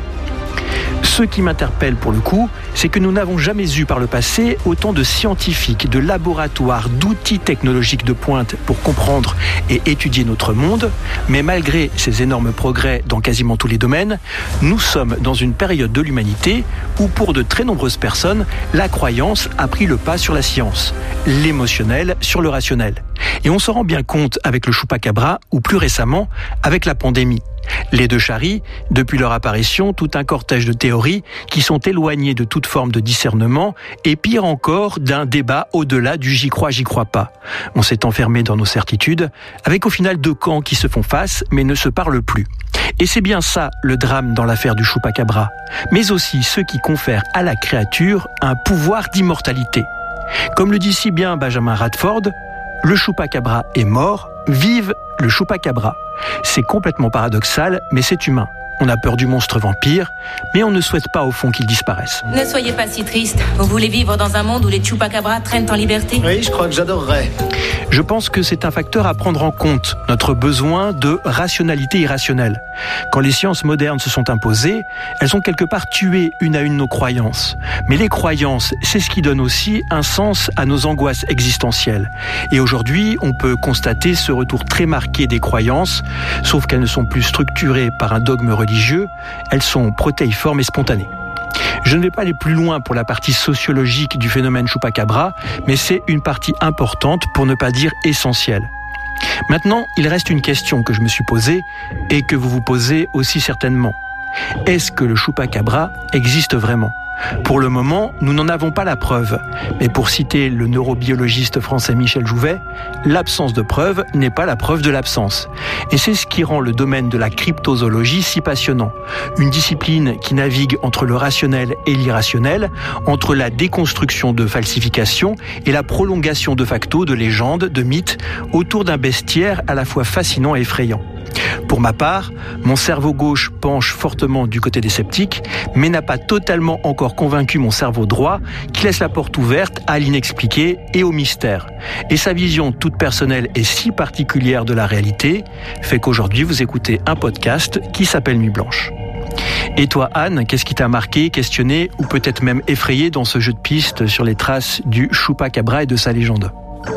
Ce qui m'interpelle pour le coup, c'est que nous n'avons jamais eu par le passé autant de scientifiques, de laboratoires, d'outils technologiques de pointe pour comprendre et étudier notre monde. Mais malgré ces énormes progrès dans quasiment tous les domaines, nous sommes dans une période de l'humanité où pour de très nombreuses personnes, la croyance a pris le pas sur la science, l'émotionnel sur le rationnel. Et on s'en rend bien compte avec le chupacabra ou plus récemment avec la pandémie. Les deux charrient, depuis leur apparition, tout un cortège de théories qui sont éloignées de toute forme de discernement et pire encore d'un débat au-delà du j'y crois pas. On s'est enfermé dans nos certitudes avec au final deux camps qui se font face mais ne se parlent plus. Et c'est bien ça le drame dans l'affaire du chupacabra, mais aussi ceux qui confèrent à la créature un pouvoir d'immortalité. Comme le dit si bien Benjamin Radford, le chupacabra est mort, vive le chupacabra. C'est complètement paradoxal, mais c'est humain. On a peur du monstre vampire, mais on ne souhaite pas au fond qu'il disparaisse. Ne soyez pas si triste. Vous voulez vivre dans un monde où les chupacabras traînent en liberté ? Oui, je crois que j'adorerais. Je pense que c'est un facteur à prendre en compte, notre besoin de rationalité irrationnelle. Quand les sciences modernes se sont imposées, elles ont quelque part tué une à une nos croyances. Mais les croyances, c'est ce qui donne aussi un sens à nos angoisses existentielles. Et aujourd'hui, on peut constater ce retour très marqué des croyances, sauf qu'elles ne sont plus structurées par un dogme religieux, elles sont protéiformes et spontanées. Je ne vais pas aller plus loin pour la partie sociologique du phénomène chupacabra, mais c'est une partie importante, pour ne pas dire essentielle. Maintenant, il reste une question que je me suis posée et que vous vous posez aussi certainement. Est-ce que le chupacabra existe vraiment ? Pour le moment, nous n'en avons pas la preuve. Mais pour citer le neurobiologiste français Michel Jouvet, l'absence de preuve n'est pas la preuve de l'absence. Et c'est ce qui rend le domaine de la cryptozoologie si passionnant. Une discipline qui navigue entre le rationnel et l'irrationnel, entre la déconstruction de falsifications et la prolongation de facto de légendes, de mythes, autour d'un bestiaire à la fois fascinant et effrayant. Pour ma part, mon cerveau gauche penche fortement du côté des sceptiques, mais n'a pas totalement encore convaincu mon cerveau droit qui laisse la porte ouverte à l'inexpliqué et au mystère. Et sa vision toute personnelle et si particulière de la réalité fait qu'aujourd'hui vous écoutez un podcast qui s'appelle Nuit Blanche. Et toi Anne, qu'est-ce qui t'a marqué, questionné ou peut-être même effrayé dans ce jeu de pistes sur les traces du chupacabra et de sa légende ?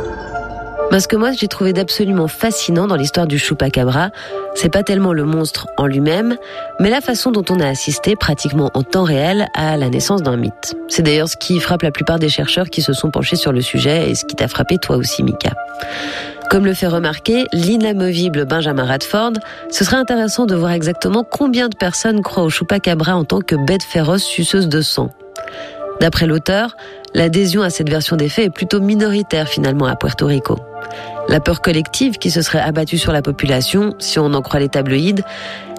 Ce que moi j'ai trouvé d'absolument fascinant dans l'histoire du chupacabra, c'est pas tellement le monstre en lui-même, mais la façon dont on a assisté pratiquement en temps réel à la naissance d'un mythe. C'est d'ailleurs ce qui frappe la plupart des chercheurs qui se sont penchés sur le sujet et ce qui t'a frappé toi aussi Mika. Comme le fait remarquer l'inamovible Benjamin Radford, ce serait intéressant de voir exactement combien de personnes croient au chupacabra en tant que bête féroce suceuse de sang. D'après l'auteur, l'adhésion à cette version des faits est plutôt minoritaire finalement à Puerto Rico. La peur collective qui se serait abattue sur la population, si on en croit les tabloïds,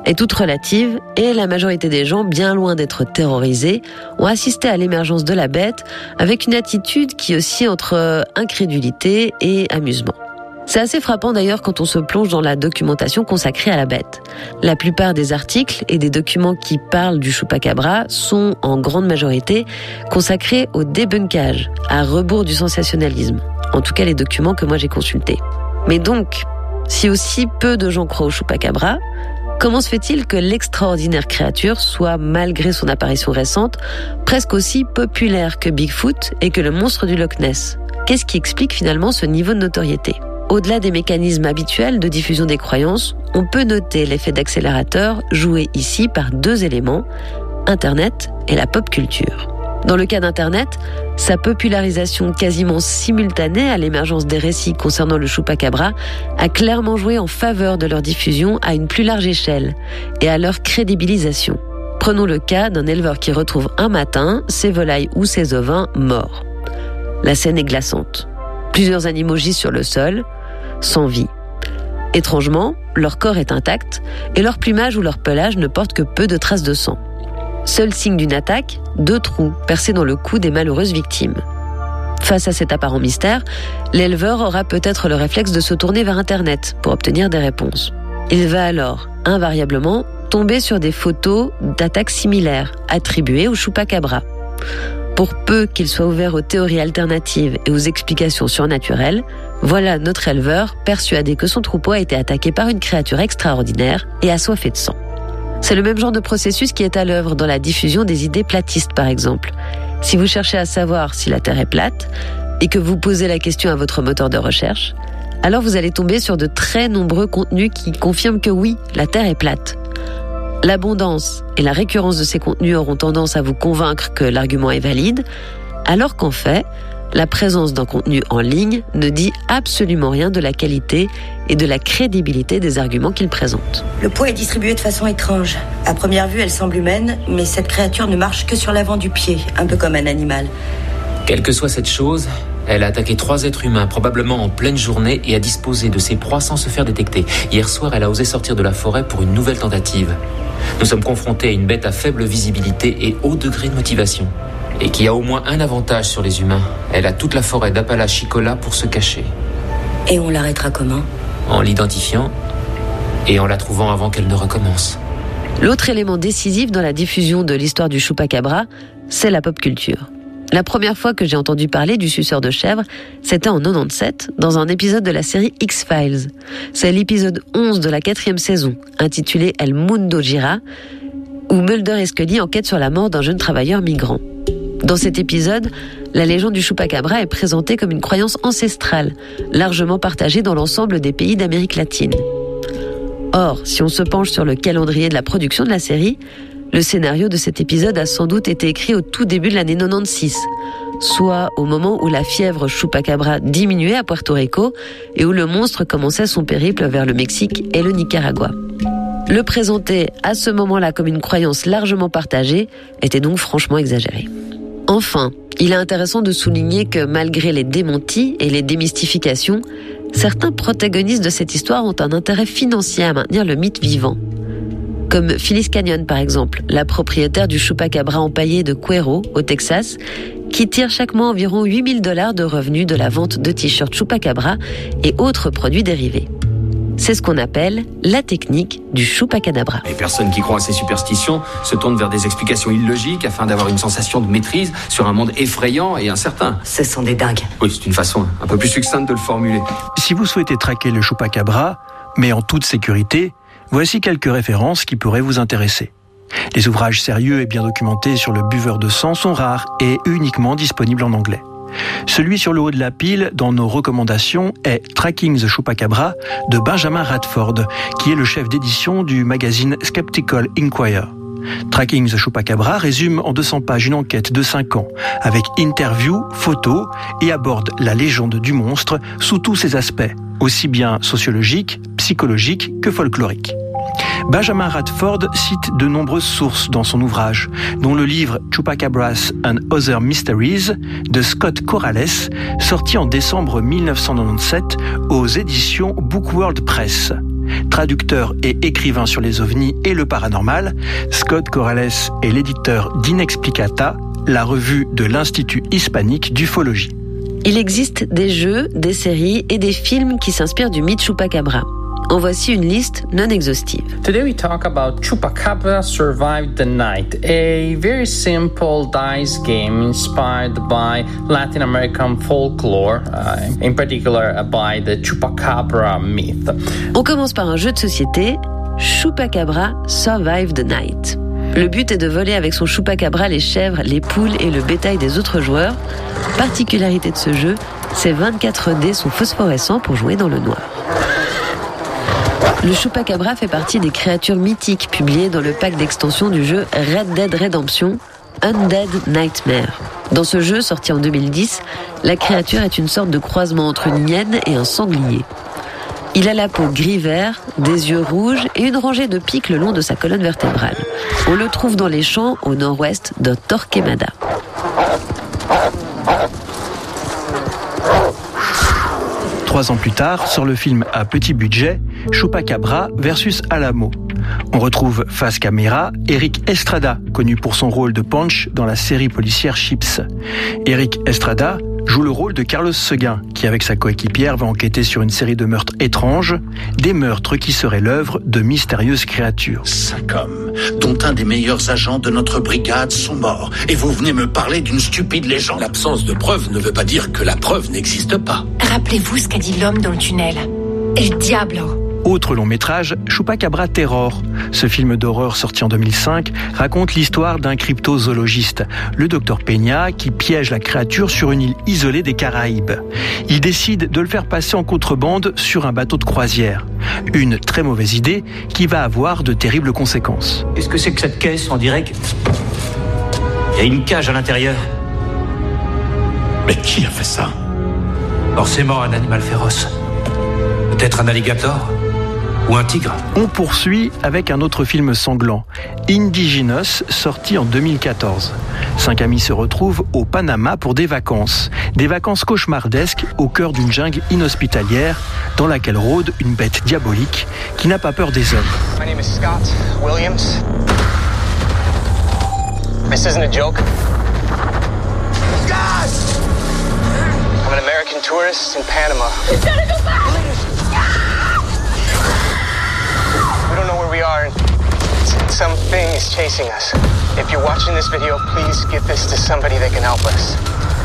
est toute relative et la majorité des gens, bien loin d'être terrorisés, ont assisté à l'émergence de la bête avec une attitude qui oscille entre incrédulité et amusement. C'est assez frappant d'ailleurs quand on se plonge dans la documentation consacrée à la bête. La plupart des articles et des documents qui parlent du chupacabra sont en grande majorité consacrés au débunkage, à rebours du sensationnalisme. En tout cas les documents que moi j'ai consultés. Mais donc, si aussi peu de gens croient au chupacabra, comment se fait-il que l'extraordinaire créature soit, malgré son apparition récente, presque aussi populaire que Bigfoot et que le monstre du Loch Ness ? Qu'est-ce qui explique finalement ce niveau de notoriété ? Au-delà des mécanismes habituels de diffusion des croyances, on peut noter l'effet d'accélérateur joué ici par deux éléments, Internet et la pop culture. Dans le cas d'Internet, sa popularisation quasiment simultanée à l'émergence des récits concernant le chupacabra a clairement joué en faveur de leur diffusion à une plus large échelle et à leur crédibilisation. Prenons le cas d'un éleveur qui retrouve un matin ses volailles ou ses ovins morts. La scène est glaçante. Plusieurs animaux gisent sur le sol, sans vie. Étrangement, leur corps est intact et leur plumage ou leur pelage ne porte que peu de traces de sang. Seul signe d'une attaque, 2 trous percés dans le cou des malheureuses victimes. Face à cet apparent mystère, l'éleveur aura peut-être le réflexe de se tourner vers Internet pour obtenir des réponses. Il va alors, invariablement, tomber sur des photos d'attaques similaires, attribuées au chupacabra. Pour peu qu'il soit ouvert aux théories alternatives et aux explications surnaturelles, voilà notre éleveur persuadé que son troupeau a été attaqué par une créature extraordinaire et assoiffée de sang. C'est le même genre de processus qui est à l'œuvre dans la diffusion des idées platistes, par exemple. Si vous cherchez à savoir si la Terre est plate et que vous posez la question à votre moteur de recherche, alors vous allez tomber sur de très nombreux contenus qui confirment que oui, la Terre est plate. L'abondance et la récurrence de ces contenus auront tendance à vous convaincre que l'argument est valide, alors qu'en fait, la présence d'un contenu en ligne ne dit absolument rien de la qualité et de la crédibilité des arguments qu'il présente. Le poids est distribué de façon étrange. À première vue, elle semble humaine, mais cette créature ne marche que sur l'avant du pied, un peu comme un animal. Quelle que soit cette chose, elle a attaqué 3 êtres humains, probablement en pleine journée, et a disposé de ses proies sans se faire détecter. Hier soir, elle a osé sortir de la forêt pour une nouvelle tentative. Nous sommes confrontés à une bête à faible visibilité et haut degré de motivation. Et qui a au moins un avantage sur les humains. Elle a toute la forêt d'Apalachicola pour se cacher. Et on l'arrêtera comment ? En l'identifiant et en la trouvant avant qu'elle ne recommence. L'autre élément décisif dans la diffusion de l'histoire du chupacabra, c'est la pop culture. La première fois que j'ai entendu parler du suceur de chèvre, c'était en 97, dans un épisode de la série X-Files. C'est l'épisode 11 de la 4e saison, intitulé El Mundo Gira, où Mulder et Scully enquêtent sur la mort d'un jeune travailleur migrant. Dans cet épisode, la légende du chupacabra est présentée comme une croyance ancestrale, largement partagée dans l'ensemble des pays d'Amérique latine. Or, si on se penche sur le calendrier de la production de la série, le scénario de cet épisode a sans doute été écrit au tout début de l'année 96, soit au moment où la fièvre chupacabra diminuait à Puerto Rico et où le monstre commençait son périple vers le Mexique et le Nicaragua. Le présenter à ce moment-là comme une croyance largement partagée était donc franchement exagéré. Enfin, il est intéressant de souligner que malgré les démentis et les démystifications, certains protagonistes de cette histoire ont un intérêt financier à maintenir le mythe vivant. Comme Phyllis Canyon par exemple, la propriétaire du chupacabra empaillé de Cuero, au Texas, qui tire chaque mois environ $8,000 de revenus de la vente de t-shirts chupacabra et autres produits dérivés. C'est ce qu'on appelle la technique du chupacabra. Les personnes qui croient à ces superstitions se tournent vers des explications illogiques afin d'avoir une sensation de maîtrise sur un monde effrayant et incertain. Ce sont des dingues. Oui, c'est une façon un peu plus succincte de le formuler. Si vous souhaitez traquer le chupacabra, mais en toute sécurité, voici quelques références qui pourraient vous intéresser. Les ouvrages sérieux et bien documentés sur le buveur de sang sont rares et uniquement disponibles en anglais. Celui sur le haut de la pile dans nos recommandations est Tracking the Chupacabra de Benjamin Radford, qui est le chef d'édition du magazine Skeptical Inquirer. Tracking the Chupacabra résume en 200 pages une enquête de 5 ans, avec interviews, photos, et aborde la légende du monstre sous tous ses aspects, aussi bien sociologiques, psychologiques que folkloriques. Benjamin Radford cite de nombreuses sources dans son ouvrage, dont le livre Chupacabras and Other Mysteries de Scott Corrales, sorti en décembre 1997 aux éditions Bookworld Press. traducteur et écrivain sur les ovnis et le paranormal, Scott Corrales est l'éditeur d'Inexplicata, la revue de l'Institut hispanique d'ufologie. Il existe des jeux, des séries et des films qui s'inspirent du mythe Chupacabra. En voici une liste non exhaustive. Today we talk about Chupacabra Survived the Night, a very simple dice game inspired by Latin American folklore, in particular by the Chupacabra myth. On commence par un jeu de société, Chupacabra Survived the Night. Le but est de voler avec son Chupacabra les chèvres, les poules et le bétail des autres joueurs. Particularité de ce jeu, ces 24 dés sont phosphorescents pour jouer dans le noir. Le Chupacabra fait partie des créatures mythiques publiées dans le pack d'extension du jeu Red Dead Redemption, Undead Nightmare. Dans ce jeu, sorti en 2010, la créature est une sorte de croisement entre une hyène et un sanglier. Il a la peau gris-vert, des yeux rouges et une rangée de pics le long de sa colonne vertébrale. On le trouve dans les champs au nord-ouest de Torquemada. Trois ans plus tard, sort le film à petit budget, Chupacabra versus Alamo. On retrouve face caméra Eric Estrada, connu pour son rôle de Punch dans la série policière Chips. Eric Estrada joue le rôle de Carlos Seguin, qui avec sa coéquipière va enquêter sur une série de meurtres étranges, des meurtres qui seraient l'œuvre de mystérieuses créatures. 5 hommes, dont un des meilleurs agents de notre brigade, sont morts. Et vous venez me parler d'une stupide légende. L'absence de preuve ne veut pas dire que la preuve n'existe pas. Rappelez-vous ce qu'a dit l'homme dans le tunnel. El Diablo. Autre long métrage, Chupacabra Terror. Ce film d'horreur sorti en 2005 raconte l'histoire d'un cryptozoologiste, le docteur Peña, qui piège la créature sur une île isolée des Caraïbes. Il décide de le faire passer en contrebande sur un bateau de croisière. Une très mauvaise idée qui va avoir de terribles conséquences. Qu'est-ce que c'est que cette caisse? On dirait qu'il y a une cage à l'intérieur. Mais qui a fait ça? Forcément un animal féroce. Peut-être un alligator? Ou un tigre? On poursuit avec un autre film sanglant, Indigenous, sorti en 2014. 5 amis se retrouvent au Panama pour des vacances cauchemardesques au cœur d'une jungle inhospitalière dans laquelle rôde une bête diabolique qui n'a pas peur des hommes. My name is Scott Williams. This isn't a joke. Scott! I'm an American tourist in Panama. You gotta go back! We don't know where we are, and something is chasing us. If you're watching this video, please give this to somebody that can help us.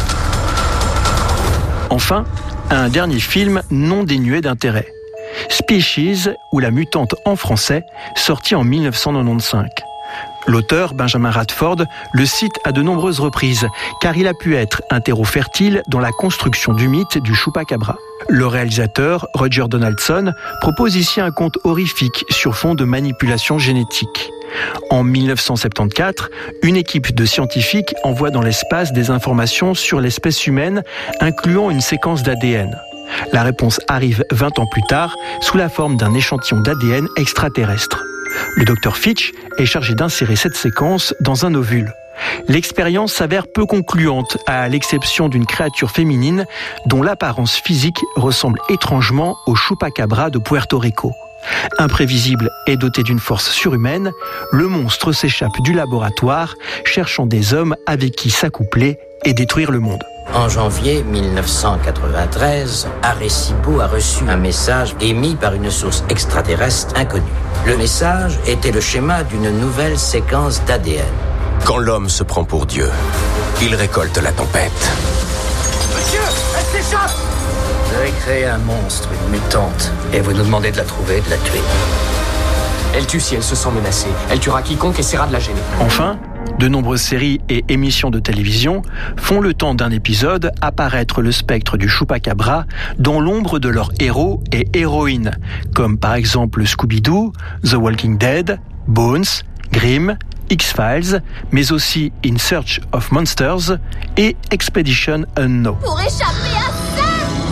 Enfin, un dernier film non dénué d'intérêt. Species, ou La Mutante en français, sorti en 1995. L'auteur, Benjamin Radford, le cite à de nombreuses reprises, car il a pu être un terreau fertile dans la construction du mythe du Chupacabra. Le réalisateur, Roger Donaldson, propose ici un conte horrifique sur fond de manipulation génétique. En 1974, une équipe de scientifiques envoie dans l'espace des informations sur l'espèce humaine, incluant une séquence d'ADN. La réponse arrive 20 ans plus tard, sous la forme d'un échantillon d'ADN extraterrestre. Le docteur Fitch est chargé d'insérer cette séquence dans un ovule. L'expérience s'avère peu concluante, à l'exception d'une créature féminine dont l'apparence physique ressemble étrangement au Chupacabra de Puerto Rico. Imprévisible et doté d'une force surhumaine, le monstre s'échappe du laboratoire, cherchant des hommes avec qui s'accoupler et détruire le monde. En janvier 1993, Arecibo a reçu un message émis par une source extraterrestre inconnue. Le message était le schéma d'une nouvelle séquence d'ADN. Quand l'homme se prend pour Dieu, il récolte la tempête. Monsieur, elle s'échappe! Vous avez créé un monstre, une mutante, et vous nous demandez de la trouver et de la tuer. Elle tue si elle se sent menacée. Elle tuera quiconque essaiera de la gêner. Enfin, de nombreuses séries et émissions de télévision font le temps d'un épisode apparaître le spectre du Chupacabra dans l'ombre de leurs héros et héroïnes, comme par exemple Scooby-Doo, The Walking Dead, Bones, Grimm, X-Files, mais aussi In Search of Monsters et Expedition Unknown. Pour échapper à ça!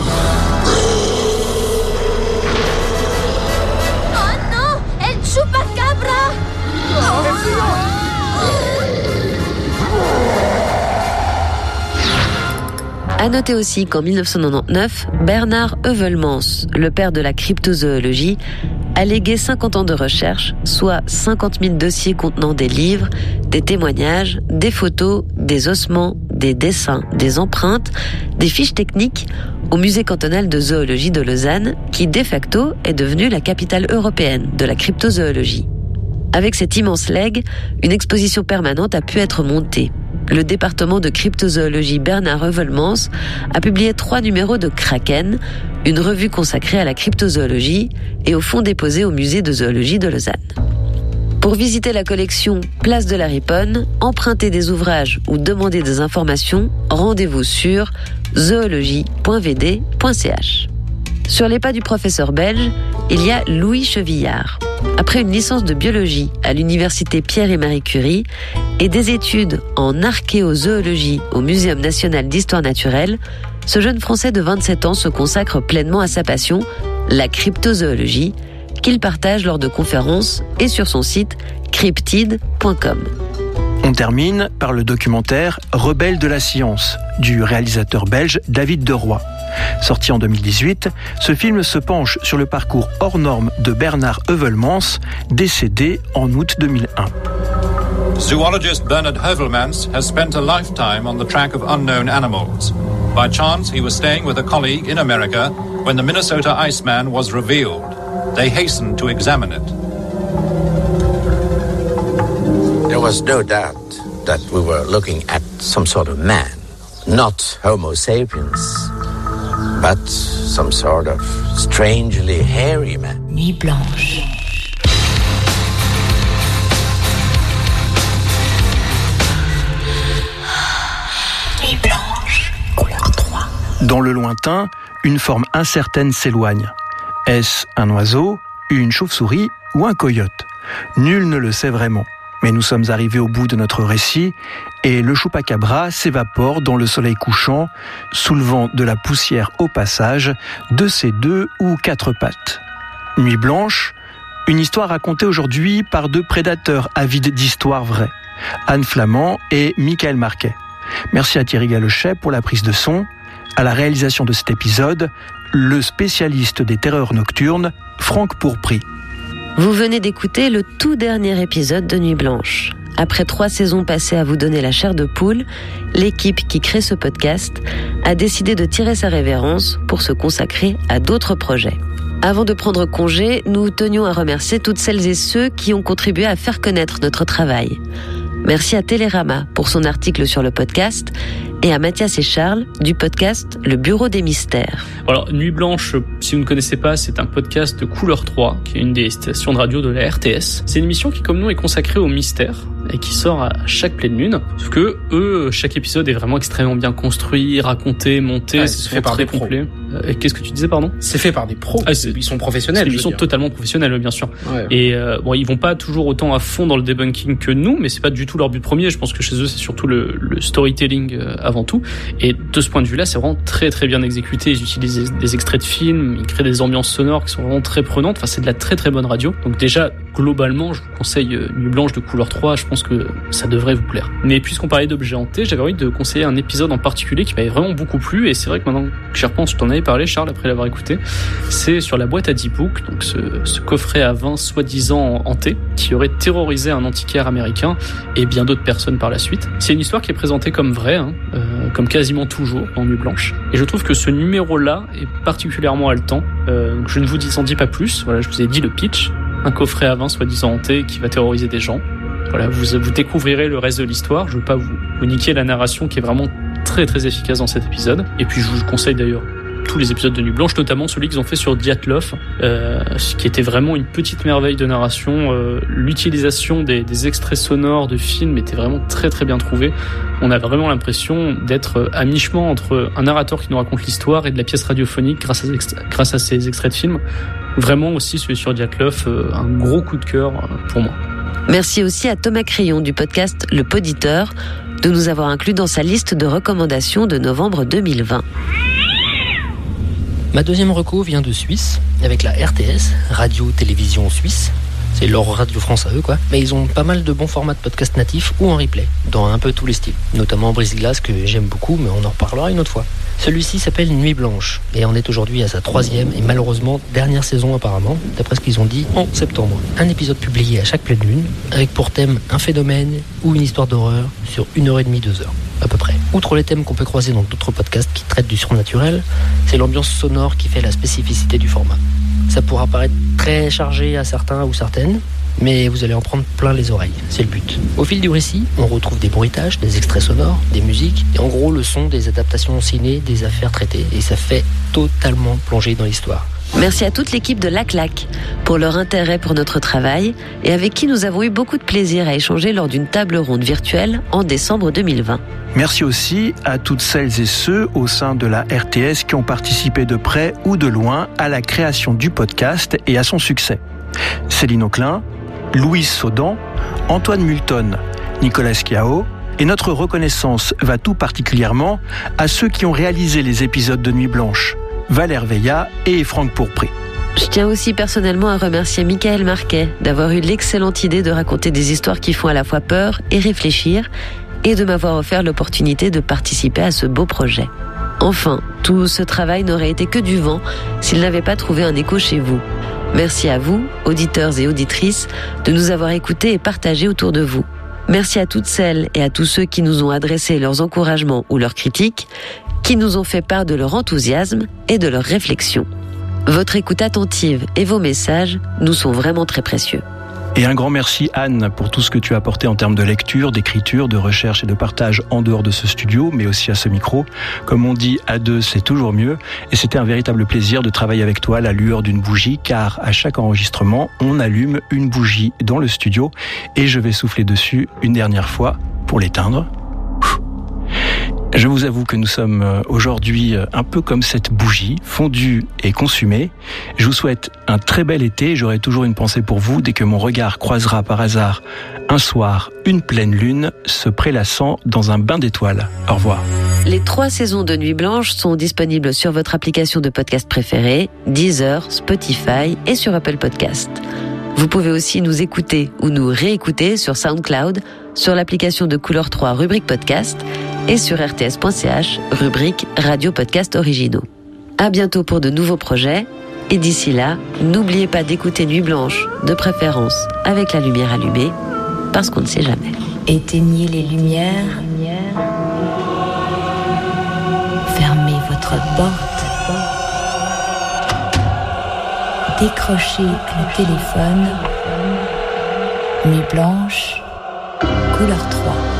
Oh non! El Chupacabra! À noter aussi qu'en 1999, Bernard Heuvelmans, le père de la cryptozoologie, a légué 50 ans de recherche, soit 50 000 dossiers contenant des livres, des témoignages, des photos, des ossements, des dessins, des empreintes, des fiches techniques au musée cantonal de zoologie de Lausanne, qui de facto est devenu la capitale européenne de la cryptozoologie. Avec cet immense legs, une exposition permanente a pu être montée. Le département de cryptozoologie Bernard Heuvelmans a publié 3 numéros de Kraken, une revue consacrée à la cryptozoologie et au fonds déposé au musée de zoologie de Lausanne. Pour visiter la collection Place de la Riponne, emprunter des ouvrages ou demander des informations, rendez-vous sur zoologie.vd.ch. Sur les pas du professeur belge, il y a Louis Chevillard. Après une licence de biologie à l'université Pierre et Marie Curie et des études en archéozoologie au Muséum national d'histoire naturelle, ce jeune Français de 27 ans se consacre pleinement à sa passion, la cryptozoologie, qu'il partage lors de conférences et sur son site cryptide.com. On termine par le documentaire Rebelles de la science du réalisateur belge David Deroy. Sorti en 2018, ce film se penche sur le parcours hors norme de Bernard Heuvelmans, décédé en août 2001. Zoologist Bernard Heuvelmans has spent a lifetime on the track of unknown animals. By chance, he was staying with a colleague in America when the Minnesota Iceman was revealed. They hastened to examine it. There was no doubt that we were looking at some sort of man, not Homo sapiens, but some sort of strangely hairy man. Nuit blanche. Nuit blanche. Couleur 3. Dans le lointain, une forme incertaine s'éloigne. Est-ce un oiseau, une chauve-souris ou un coyote ? Nul ne le sait vraiment. Mais nous sommes arrivés au bout de notre récit et le chupacabra s'évapore dans le soleil couchant, soulevant de la poussière au passage de ses 2 ou 4 pattes. Nuit blanche, une histoire racontée aujourd'hui par 2 prédateurs avides d'histoires vraies, Anne Flamand et Michael Marquet. Merci à Thierry Galochet pour la prise de son. À la réalisation de cet épisode, le spécialiste des terreurs nocturnes, Franck Pourpry. Vous venez d'écouter le tout dernier épisode de Nuit Blanche. Après 3 saisons passées à vous donner la chair de poule, l'équipe qui crée ce podcast a décidé de tirer sa révérence pour se consacrer à d'autres projets. Avant de prendre congé, nous tenions à remercier toutes celles et ceux qui ont contribué à faire connaître notre travail. Merci à Télérama pour son article sur le podcast et à Mathias et Charles du podcast Le Bureau des Mystères. Alors, Nuit Blanche, si vous ne connaissez pas, c'est un podcast de Couleur 3, qui est une des stations de radio de la RTS. C'est une émission qui, comme nous, est consacrée au mystère et qui sort à chaque pleine lune. Sauf que eux, chaque épisode est vraiment extrêmement bien construit, raconté, monté. C'est fait par des pros. Qu'est-ce que tu disais, pardon ? C'est fait par des pros. Ils sont professionnels. Ils sont totalement professionnels, bien sûr. Ouais. Et bon, ils vont pas toujours autant à fond dans le debunking que nous, mais c'est pas du tout leur but premier. Je pense que chez eux, c'est surtout le storytelling avant tout. Et de ce point de vue-là, c'est vraiment très très bien exécuté. Ils utilisent des extraits de films, ils créent des ambiances sonores qui sont vraiment très prenantes. Enfin, c'est de la très très bonne radio. Donc déjà, globalement, je vous conseille Nuit Blanche de Couleur 3. Je pense que ça devrait vous plaire. Mais puisqu'on parlait d'objets hantés, j'avais envie de conseiller un épisode en particulier qui m'avait vraiment beaucoup plu. Et c'est vrai que maintenant que j'y repense, je t'en avais parlé, Charles, après l'avoir écouté. C'est sur la boîte à 10 books, donc ce coffret à 20 soi-disant hanté qui aurait terrorisé un antiquaire américain et bien d'autres personnes par la suite. C'est une histoire qui est présentée comme vraie, comme quasiment toujours dans Nuit Blanche. Et je trouve que ce numéro-là est particulièrement haletant. Je ne vous en dis pas plus. Voilà, je vous ai dit le pitch. Un coffret à 20 soi-disant hanté qui va terroriser des gens. Voilà, vous découvrirez le reste de l'histoire. Je veux pas vous niquer la narration qui est vraiment très très efficace dans cet épisode. Et puis je vous conseille d'ailleurs tous les épisodes de Nuit Blanche, notamment celui qu'ils ont fait sur Dyatlov, qui était vraiment une petite merveille de narration. L'utilisation des extraits sonores de films était vraiment très très bien trouvée. On a vraiment l'impression d'être à mi-chemin entre un narrateur qui nous raconte l'histoire et de la pièce radiophonique grâce à ces extraits de films. Vraiment aussi celui sur Dyatlov, un gros coup de cœur pour moi. Merci aussi à Thomas Crayon du podcast Le Poditeur de nous avoir inclus dans sa liste de recommandations de novembre 2020. Ma deuxième reco vient de Suisse, avec la RTS, Radio-Télévision Suisse. c'est leur Radio France à eux, quoi. Mais ils ont pas mal de bons formats de podcasts natifs ou en replay, dans un peu tous les styles. Notamment Brise-Glace, que j'aime beaucoup, mais on en reparlera une autre fois. Celui-ci s'appelle Nuit Blanche, et en est aujourd'hui à sa 3e et malheureusement dernière saison apparemment, d'après ce qu'ils ont dit en septembre. Un épisode publié à chaque pleine lune, avec pour thème un phénomène ou une histoire d'horreur sur 1h30, 2 heures, à peu près. Outre les thèmes qu'on peut croiser dans d'autres podcasts qui traitent du surnaturel, c'est l'ambiance sonore qui fait la spécificité du format. Ça pourra paraître très chargé à certains ou certaines, mais vous allez en prendre plein les oreilles, c'est le but. Au fil du récit, on retrouve des bruitages, des extraits sonores, des musiques, et en gros le son des adaptations ciné, des affaires traitées, et ça fait totalement plonger dans l'histoire. Merci à toute l'équipe de La Claque pour leur intérêt pour notre travail et avec qui nous avons eu beaucoup de plaisir à échanger lors d'une table ronde virtuelle en décembre 2020. Merci aussi à toutes celles et ceux au sein de la RTS qui ont participé de près ou de loin à la création du podcast et à son succès. Céline Auclin, Louise Saudan, Antoine Multon, Nicolas Schiao, et notre reconnaissance va tout particulièrement à ceux qui ont réalisé les épisodes de Nuit Blanche, Valère Veillat et Franck Pourpré. Je tiens aussi personnellement à remercier Michael Marquet d'avoir eu l'excellente idée de raconter des histoires qui font à la fois peur et réfléchir, et de m'avoir offert l'opportunité de participer à ce beau projet. Enfin, tout ce travail n'aurait été que du vent s'il n'avait pas trouvé un écho chez vous. Merci à vous, auditeurs et auditrices, de nous avoir écoutés et partagés autour de vous. Merci à toutes celles et à tous ceux qui nous ont adressé leurs encouragements ou leurs critiques, qui nous ont fait part de leur enthousiasme et de leurs réflexions. Votre écoute attentive et vos messages nous sont vraiment très précieux. Et un grand merci Anne pour tout ce que tu as apporté en termes de lecture, d'écriture, de recherche et de partage en dehors de ce studio, mais aussi à ce micro. Comme on dit, à deux, c'est toujours mieux. Et c'était un véritable plaisir de travailler avec toi à la lueur d'une bougie, car à chaque enregistrement, on allume une bougie dans le studio et je vais souffler dessus une dernière fois pour l'éteindre. Je vous avoue que nous sommes aujourd'hui un peu comme cette bougie, fondue et consumée. Je vous souhaite un très bel été. J'aurai toujours une pensée pour vous dès que mon regard croisera par hasard un soir une pleine lune se prélassant dans un bain d'étoiles. Au revoir. Les 3 saisons de Nuit Blanche sont disponibles sur votre application de podcast préférée, Deezer, Spotify et sur Apple Podcast. Vous pouvez aussi nous écouter ou nous réécouter sur SoundCloud, sur l'application de Couleur 3 rubrique podcast et sur rts.ch rubrique radio podcast originaux. À bientôt pour de nouveaux projets et d'ici là, n'oubliez pas d'écouter Nuit Blanche, de préférence avec la lumière allumée, parce qu'on ne sait jamais. Éteignez les lumières. Fermez votre porte. Décrochez le téléphone. Nuit Blanche, Couleur 3.